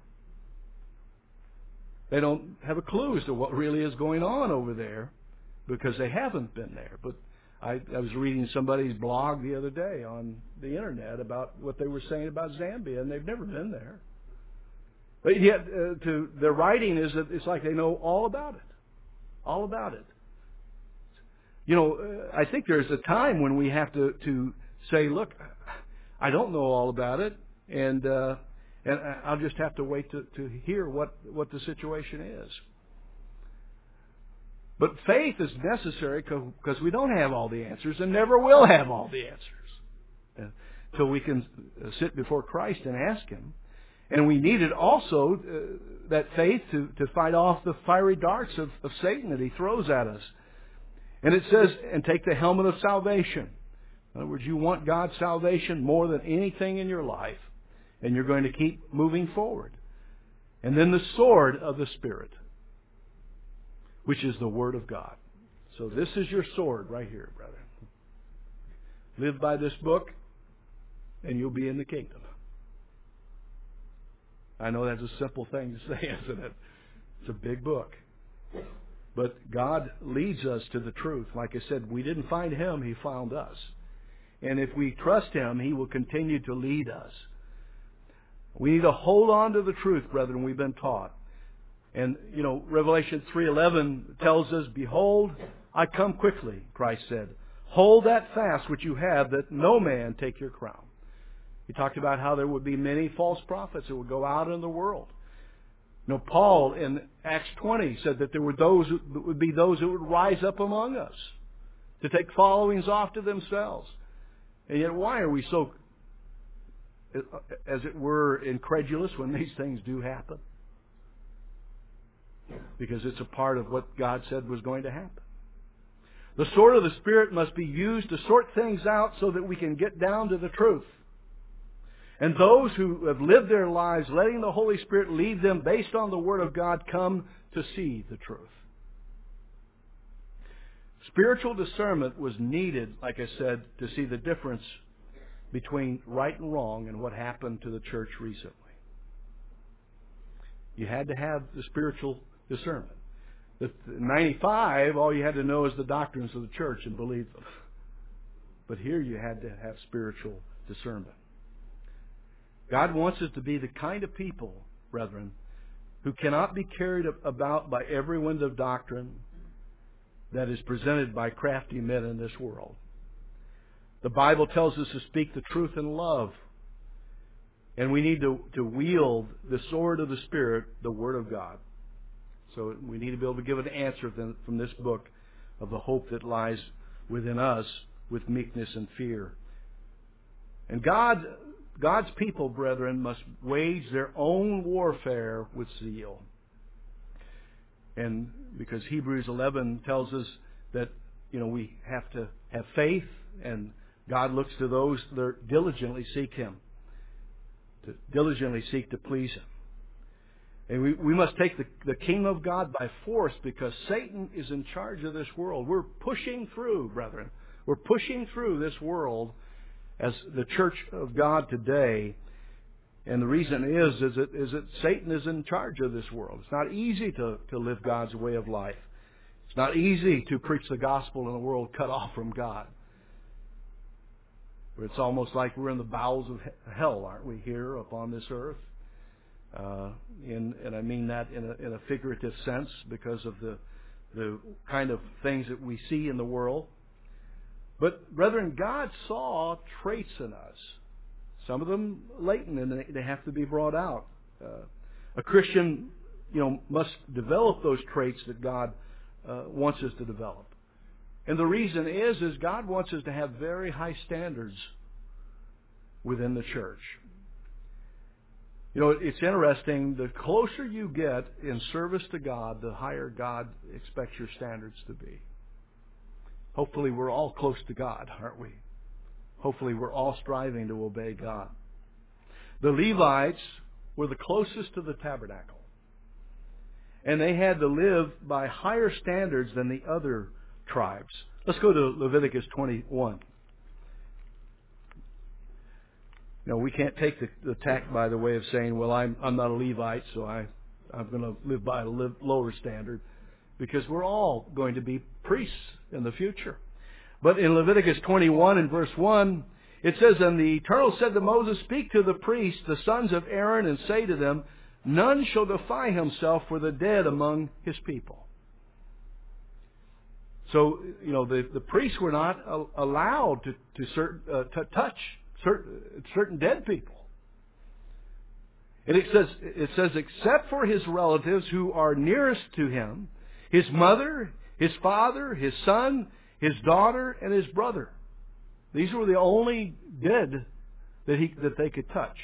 They don't have a clue as to what really is going on over there because they haven't been there. But I was reading somebody's blog the other day on the internet about what they were saying about Zambia, and they've never been there. But yet, their writing is that it's like they know all about it. All about it. I think there's a time when we have to say, look, I don't know all about it, and I'll just have to wait to hear what the situation is. But faith is necessary because we don't have all the answers and never will have all the answers until we can sit before Christ and ask Him. And we needed also that faith to fight off the fiery darts of Satan that he throws at us. And it says, "And take the helmet of salvation." In other words, you want God's salvation more than anything in your life. And you're going to keep moving forward. And then the sword of the Spirit, which is the Word of God. So this is your sword right here, brother. Live by this book, and you'll be in the kingdom. I know that's a simple thing to say, isn't it? It's a big book. But God leads us to the truth. Like I said, we didn't find Him, He found us. And if we trust Him, He will continue to lead us. We need to hold on to the truth, brethren, we've been taught. And, Revelation 3:11 tells us, "Behold, I come quickly," Christ said. "Hold that fast which you have, that no man take your crown." He talked about how there would be many false prophets that would go out in the world. Paul in Acts 20 said that there would be those who would rise up among us to take followings off to themselves. And yet, why are we so, as it were, incredulous when these things do happen? Because it's a part of what God said was going to happen. The sword of the Spirit must be used to sort things out so that we can get down to the truth. And those who have lived their lives letting the Holy Spirit lead them based on the Word of God come to see the truth. Spiritual discernment was needed, like I said, to see the difference between right and wrong and what happened to the church recently. You had to have the spiritual discernment. In 95, all you had to know is the doctrines of the church and believe them. But here you had to have spiritual discernment. God wants us to be the kind of people, brethren, who cannot be carried about by every wind of doctrine that is presented by crafty men in this world. The Bible tells us to speak the truth in love. And we need to wield the sword of the Spirit, the Word of God. So we need to be able to give an answer from this book of the hope that lies within us with meekness and fear. And God's people, brethren, must wage their own warfare with zeal. And because Hebrews 11 tells us that, we have to have faith, and God looks to those that diligently seek Him, to diligently seek to please Him. And we must take the kingdom of God by force, because Satan is in charge of this world. We're pushing through, brethren. We're pushing through this world as the church of God today. And the reason is that Satan is in charge of this world. It's not easy to live God's way of life. It's not easy to preach the gospel in a world cut off from God. It's almost like we're in the bowels of hell, aren't we, here upon this earth? And I mean that in a figurative sense, because of the kind of things that we see in the world. But, brethren, God saw traits in us. Some of them latent, and they have to be brought out. A Christian, must develop those traits that God wants us to develop. And the reason is God wants us to have very high standards within the church. It's interesting, the closer you get in service to God, the higher God expects your standards to be. Hopefully we're all close to God, aren't we? Hopefully we're all striving to obey God. The Levites were the closest to the tabernacle. And they had to live by higher standards than the other tribes. Let's go to Leviticus 21. We can't take the tack by the way of saying, well, I'm not a Levite, so I'm going to live by a lower standard. Because we're all going to be priests in the future. But in Leviticus 21 and verse 1, it says, "And the Eternal said to Moses, Speak to the priests, the sons of Aaron, and say to them, None shall defile himself for the dead among his people." So, the priests were not allowed to touch certain dead people. And it says, except for his relatives who are nearest to him, his mother, his father, his son, his daughter, and his brother. These were the only dead that they could touch.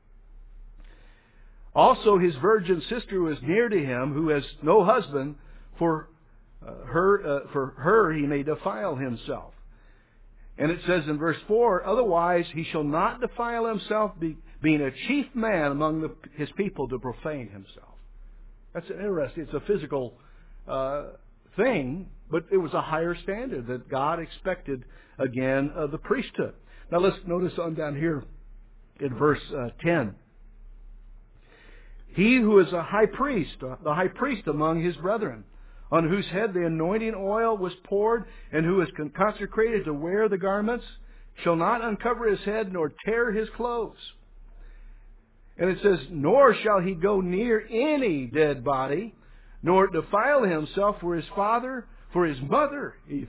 Also, his virgin sister who is near to him, who has no husband, for her he may defile himself. And it says in verse 4, "Otherwise he shall not defile himself, being a chief man among his people, to profane himself." That's interesting. It's a physical thing, but it was a higher standard that God expected, again, of the priesthood. Now let's notice on down here in verse 10. "He who is a high priest, the high priest among his brethren, on whose head the anointing oil was poured, and who is consecrated to wear the garments, shall not uncover his head nor tear his clothes. And it says, nor shall he go near any dead body, nor defile himself for his father, for his mother even.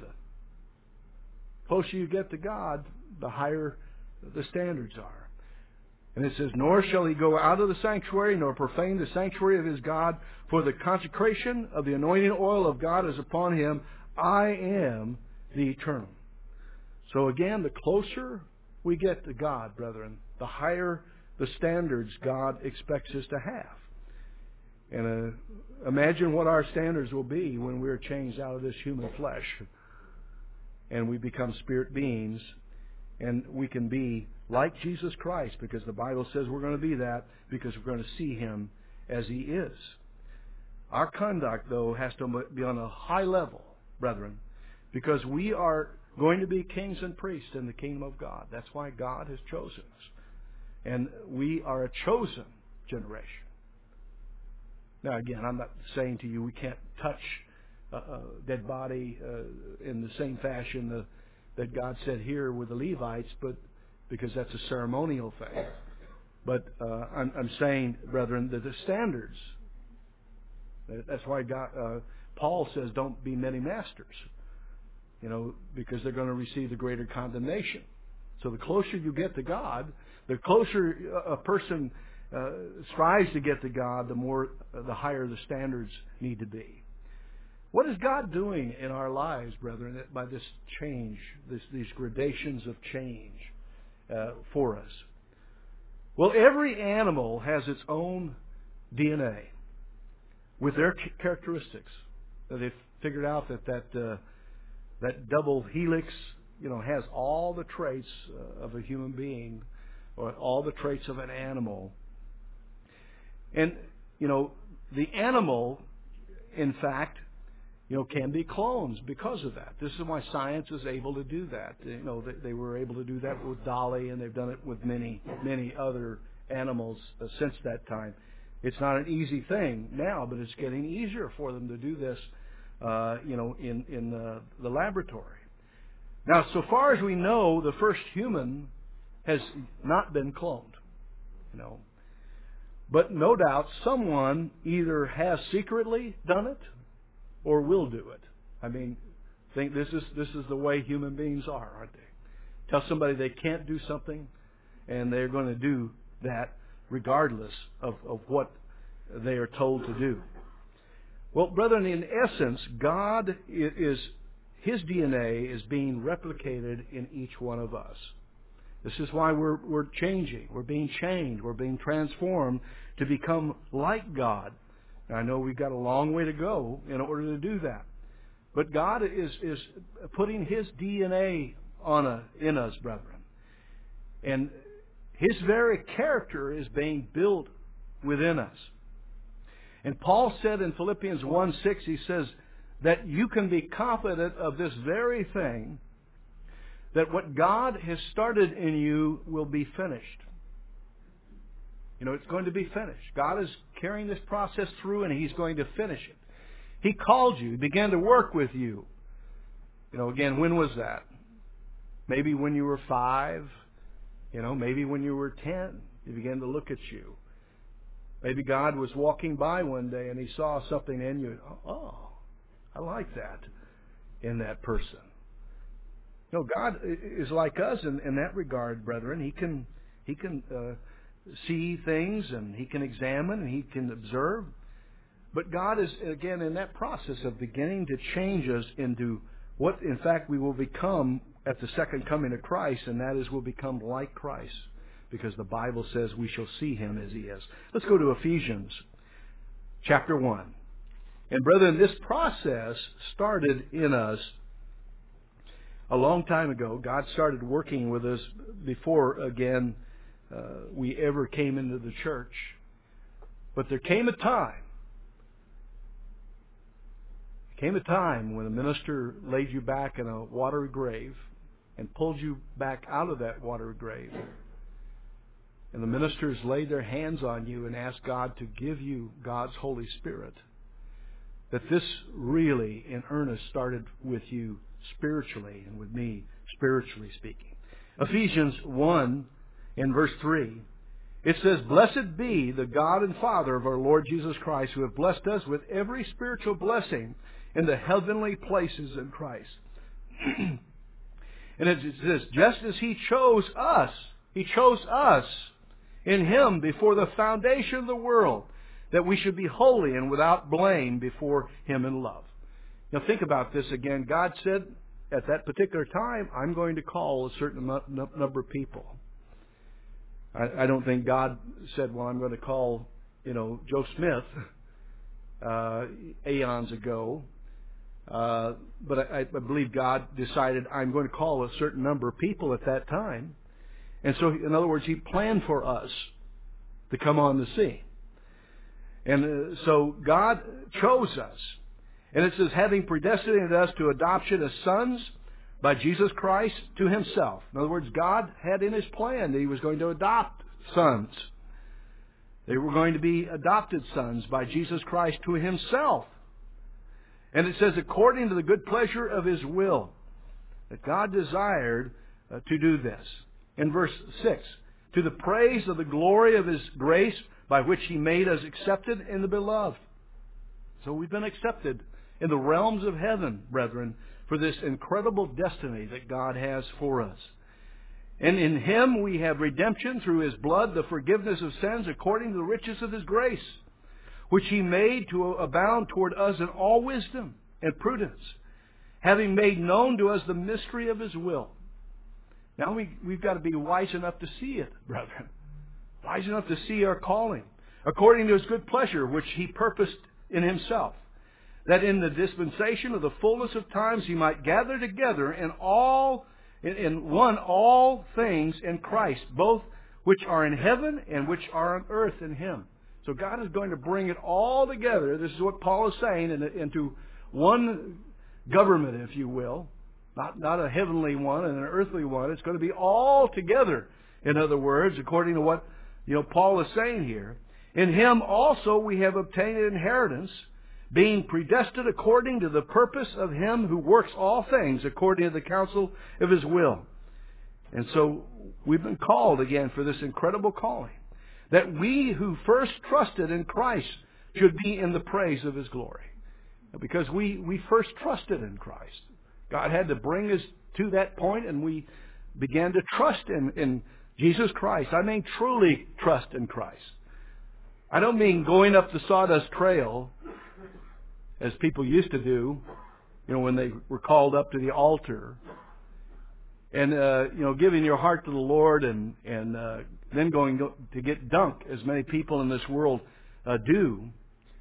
The closer you get to God, the higher the standards are. And it says, nor shall he go out of the sanctuary, nor profane the sanctuary of his God, for the consecration of the anointing oil of God is upon him. I am the Eternal. So again, the closer we get to God, brethren, the higher the standards God expects us to have. And imagine what our standards will be when we're changed out of this human flesh and we become spirit beings, and we can be like Jesus Christ, because the Bible says we're going to be that, because we're going to see Him as He is. Our conduct, though, has to be on a high level, brethren, because we are going to be kings and priests in the kingdom of God. That's why God has chosen us. And we are a chosen generation. Now, again, I'm not saying to you we can't touch a dead body in the same fashion that God said here with the Levites, but because that's a ceremonial thing. But I'm saying, brethren, that the standards, that's why Paul says don't be many masters, because they're going to receive the greater condemnation. So the closer you get to God, the closer a person strives to get to God, the higher the standards need to be. What is God doing in our lives, brethren, by this change, these gradations of change for us? Well, every animal has its own DNA with their characteristics. They've figured out that double helix, has all the traits of a human being, or all the traits of an animal. And, the animal, in fact, can be clones because of that. This is why science is able to do that. They were able to do that with Dolly, and they've done it with many, many other animals since that time. It's not an easy thing now, but it's getting easier for them to do this, in the laboratory. Now, so far as we know, the first human has not been cloned, But no doubt someone either has secretly done it or will do it. I think this is the way human beings are, aren't they? Tell somebody they can't do something, and they're going to do that regardless of what they are told to do. Well, brethren, in essence, God His DNA is being replicated in each one of us. This is why we're changing. We're being changed. We're being transformed to become like God. Now, I know we've got a long way to go in order to do that. But God is putting His DNA in us, brethren. And His very character is being built within us. And Paul said in Philippians 1:6, he says that you can be confident of this very thing, that what God has started in you will be finished. It's going to be finished. God is carrying this process through, and He's going to finish it. He called you, began to work with you. Again, when was that? Maybe when you were 5. Maybe when you were 10. He began to look at you. Maybe God was walking by one day and He saw something in you. Oh, I like that in that person. God is like us in that regard, brethren. He can see things, and He can examine, and He can observe. But God is, again, in that process of beginning to change us into what, in fact, we will become at the second coming of Christ, and that is we'll become like Christ, because the Bible says we shall see Him as He is. Let's go to Ephesians chapter 1. And brethren, this process started in us a long time ago. God started working with us before, again, we ever came into the church. But there came a time when a minister laid you back in a watery grave and pulled you back out of that watery grave. And the ministers laid their hands on you and asked God to give you God's Holy Spirit. that this really, in earnest, started with you spiritually and with me, spiritually speaking. Ephesians 1 in verse 3, it says, "Blessed be the God and Father of our Lord Jesus Christ, who have blessed us with every spiritual blessing in the heavenly places in Christ." And it says, just as He chose us in Him before the foundation of the world, that we should be holy and without blame before Him in love. Now think about this again. God said at that particular time, I'm going to call a certain number of people. I don't think God said, well, I'm going to call, Joe Smith aeons ago. But I believe God decided I'm going to call a certain number of people at that time. And so, in other words, He planned for us to come on the scene. And so God chose us. And it says, having predestinated us to adoption as sons by Jesus Christ to Himself. In other words, God had in His plan that He was going to adopt sons. They were going to be adopted sons by Jesus Christ to Himself. And it says, according to the good pleasure of His will, that God desired to do this. In verse 6, to the praise of the glory of His grace, by which He made us accepted in the Beloved. So we've been accepted in the realms of heaven, brethren, for this incredible destiny that God has for us. And in Him we have redemption through His blood, the forgiveness of sins according to the riches of His grace, which He made to abound toward us in all wisdom and prudence, having made known to us the mystery of His will. Now we've got to be wise enough to see it, brethren. Wise enough to see our calling, according to His good pleasure, which He purposed in Himself, that in the dispensation of the fullness of times He might gather together in one all things in Christ, both which are in heaven and which are on earth in Him. So God is going to bring it all together. This is what Paul is saying, into one government, if you will. Not a heavenly one and an earthly one. It's going to be all together, in other words, according to what Paul is saying here. In Him also we have obtained an inheritance, being predestined according to the purpose of Him who works all things according to the counsel of His will. And so we've been called again for this incredible calling, that we who first trusted in Christ should be in the praise of His glory. Because we first trusted in Christ. God had to bring us to that point, and we began to trust in Jesus Christ. I mean truly trust in Christ. I don't mean going up the sawdust trail, as people used to do, when they were called up to the altar, and giving your heart to the Lord, and then going to get dunked, as many people in this world do.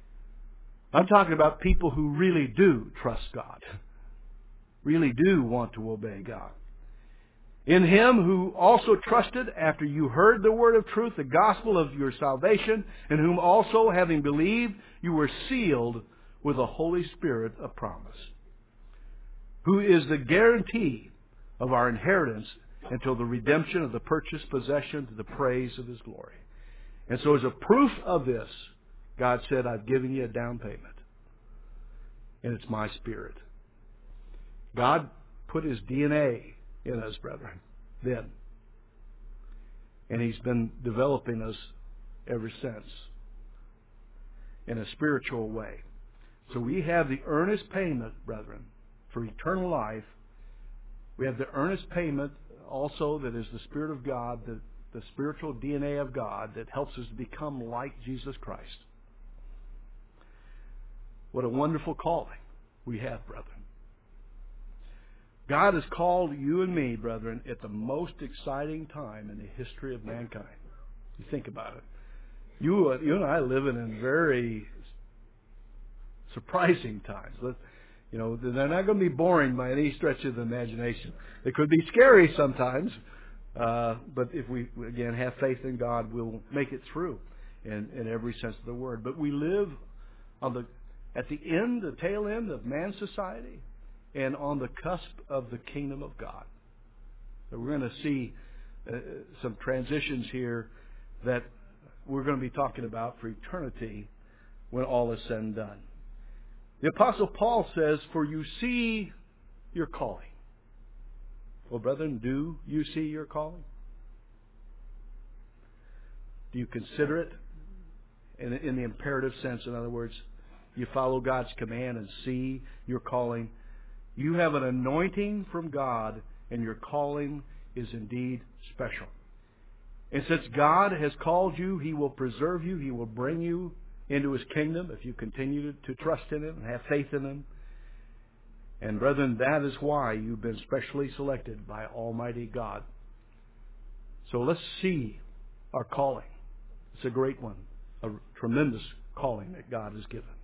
I'm talking about people who really do trust God, really do want to obey God. In Him who also trusted after you heard the word of truth, the gospel of your salvation, in whom also, having believed, you were sealed with the Holy Spirit of promise, who is the guarantee of our inheritance until the redemption of the purchased possession to the praise of His glory. And so as a proof of this, God said, I've given you a down payment. And it's my Spirit. God put His DNA in us, brethren, then. And He's been developing us ever since in a spiritual way. So we have the earnest payment, brethren, for eternal life. We have the earnest payment also that is the Spirit of God, the spiritual DNA of God that helps us to become like Jesus Christ. What a wonderful calling we have, brethren. God has called you and me, brethren, at the most exciting time in the history of mankind. You think about it. You and I live in very surprising times. They're not going to be boring by any stretch of the imagination. They could be scary sometimes, but if we, again, have faith in God, we'll make it through in every sense of the word. But we live at the tail end of man's society, and on the cusp of the kingdom of God. So we're going to see some transitions here that we're going to be talking about for eternity when all is said and done. The Apostle Paul says, "For you see your calling." Well, brethren, do you see your calling? Do you consider it in the imperative sense? In other words, you follow God's command and see your calling. You have an anointing from God, and your calling is indeed special. And since God has called you, He will preserve you. He will bring you into His kingdom if you continue to trust in Him and have faith in Him. And brethren, that is why you've been specially selected by Almighty God. So let's see our calling. It's a great one, a tremendous calling that God has given.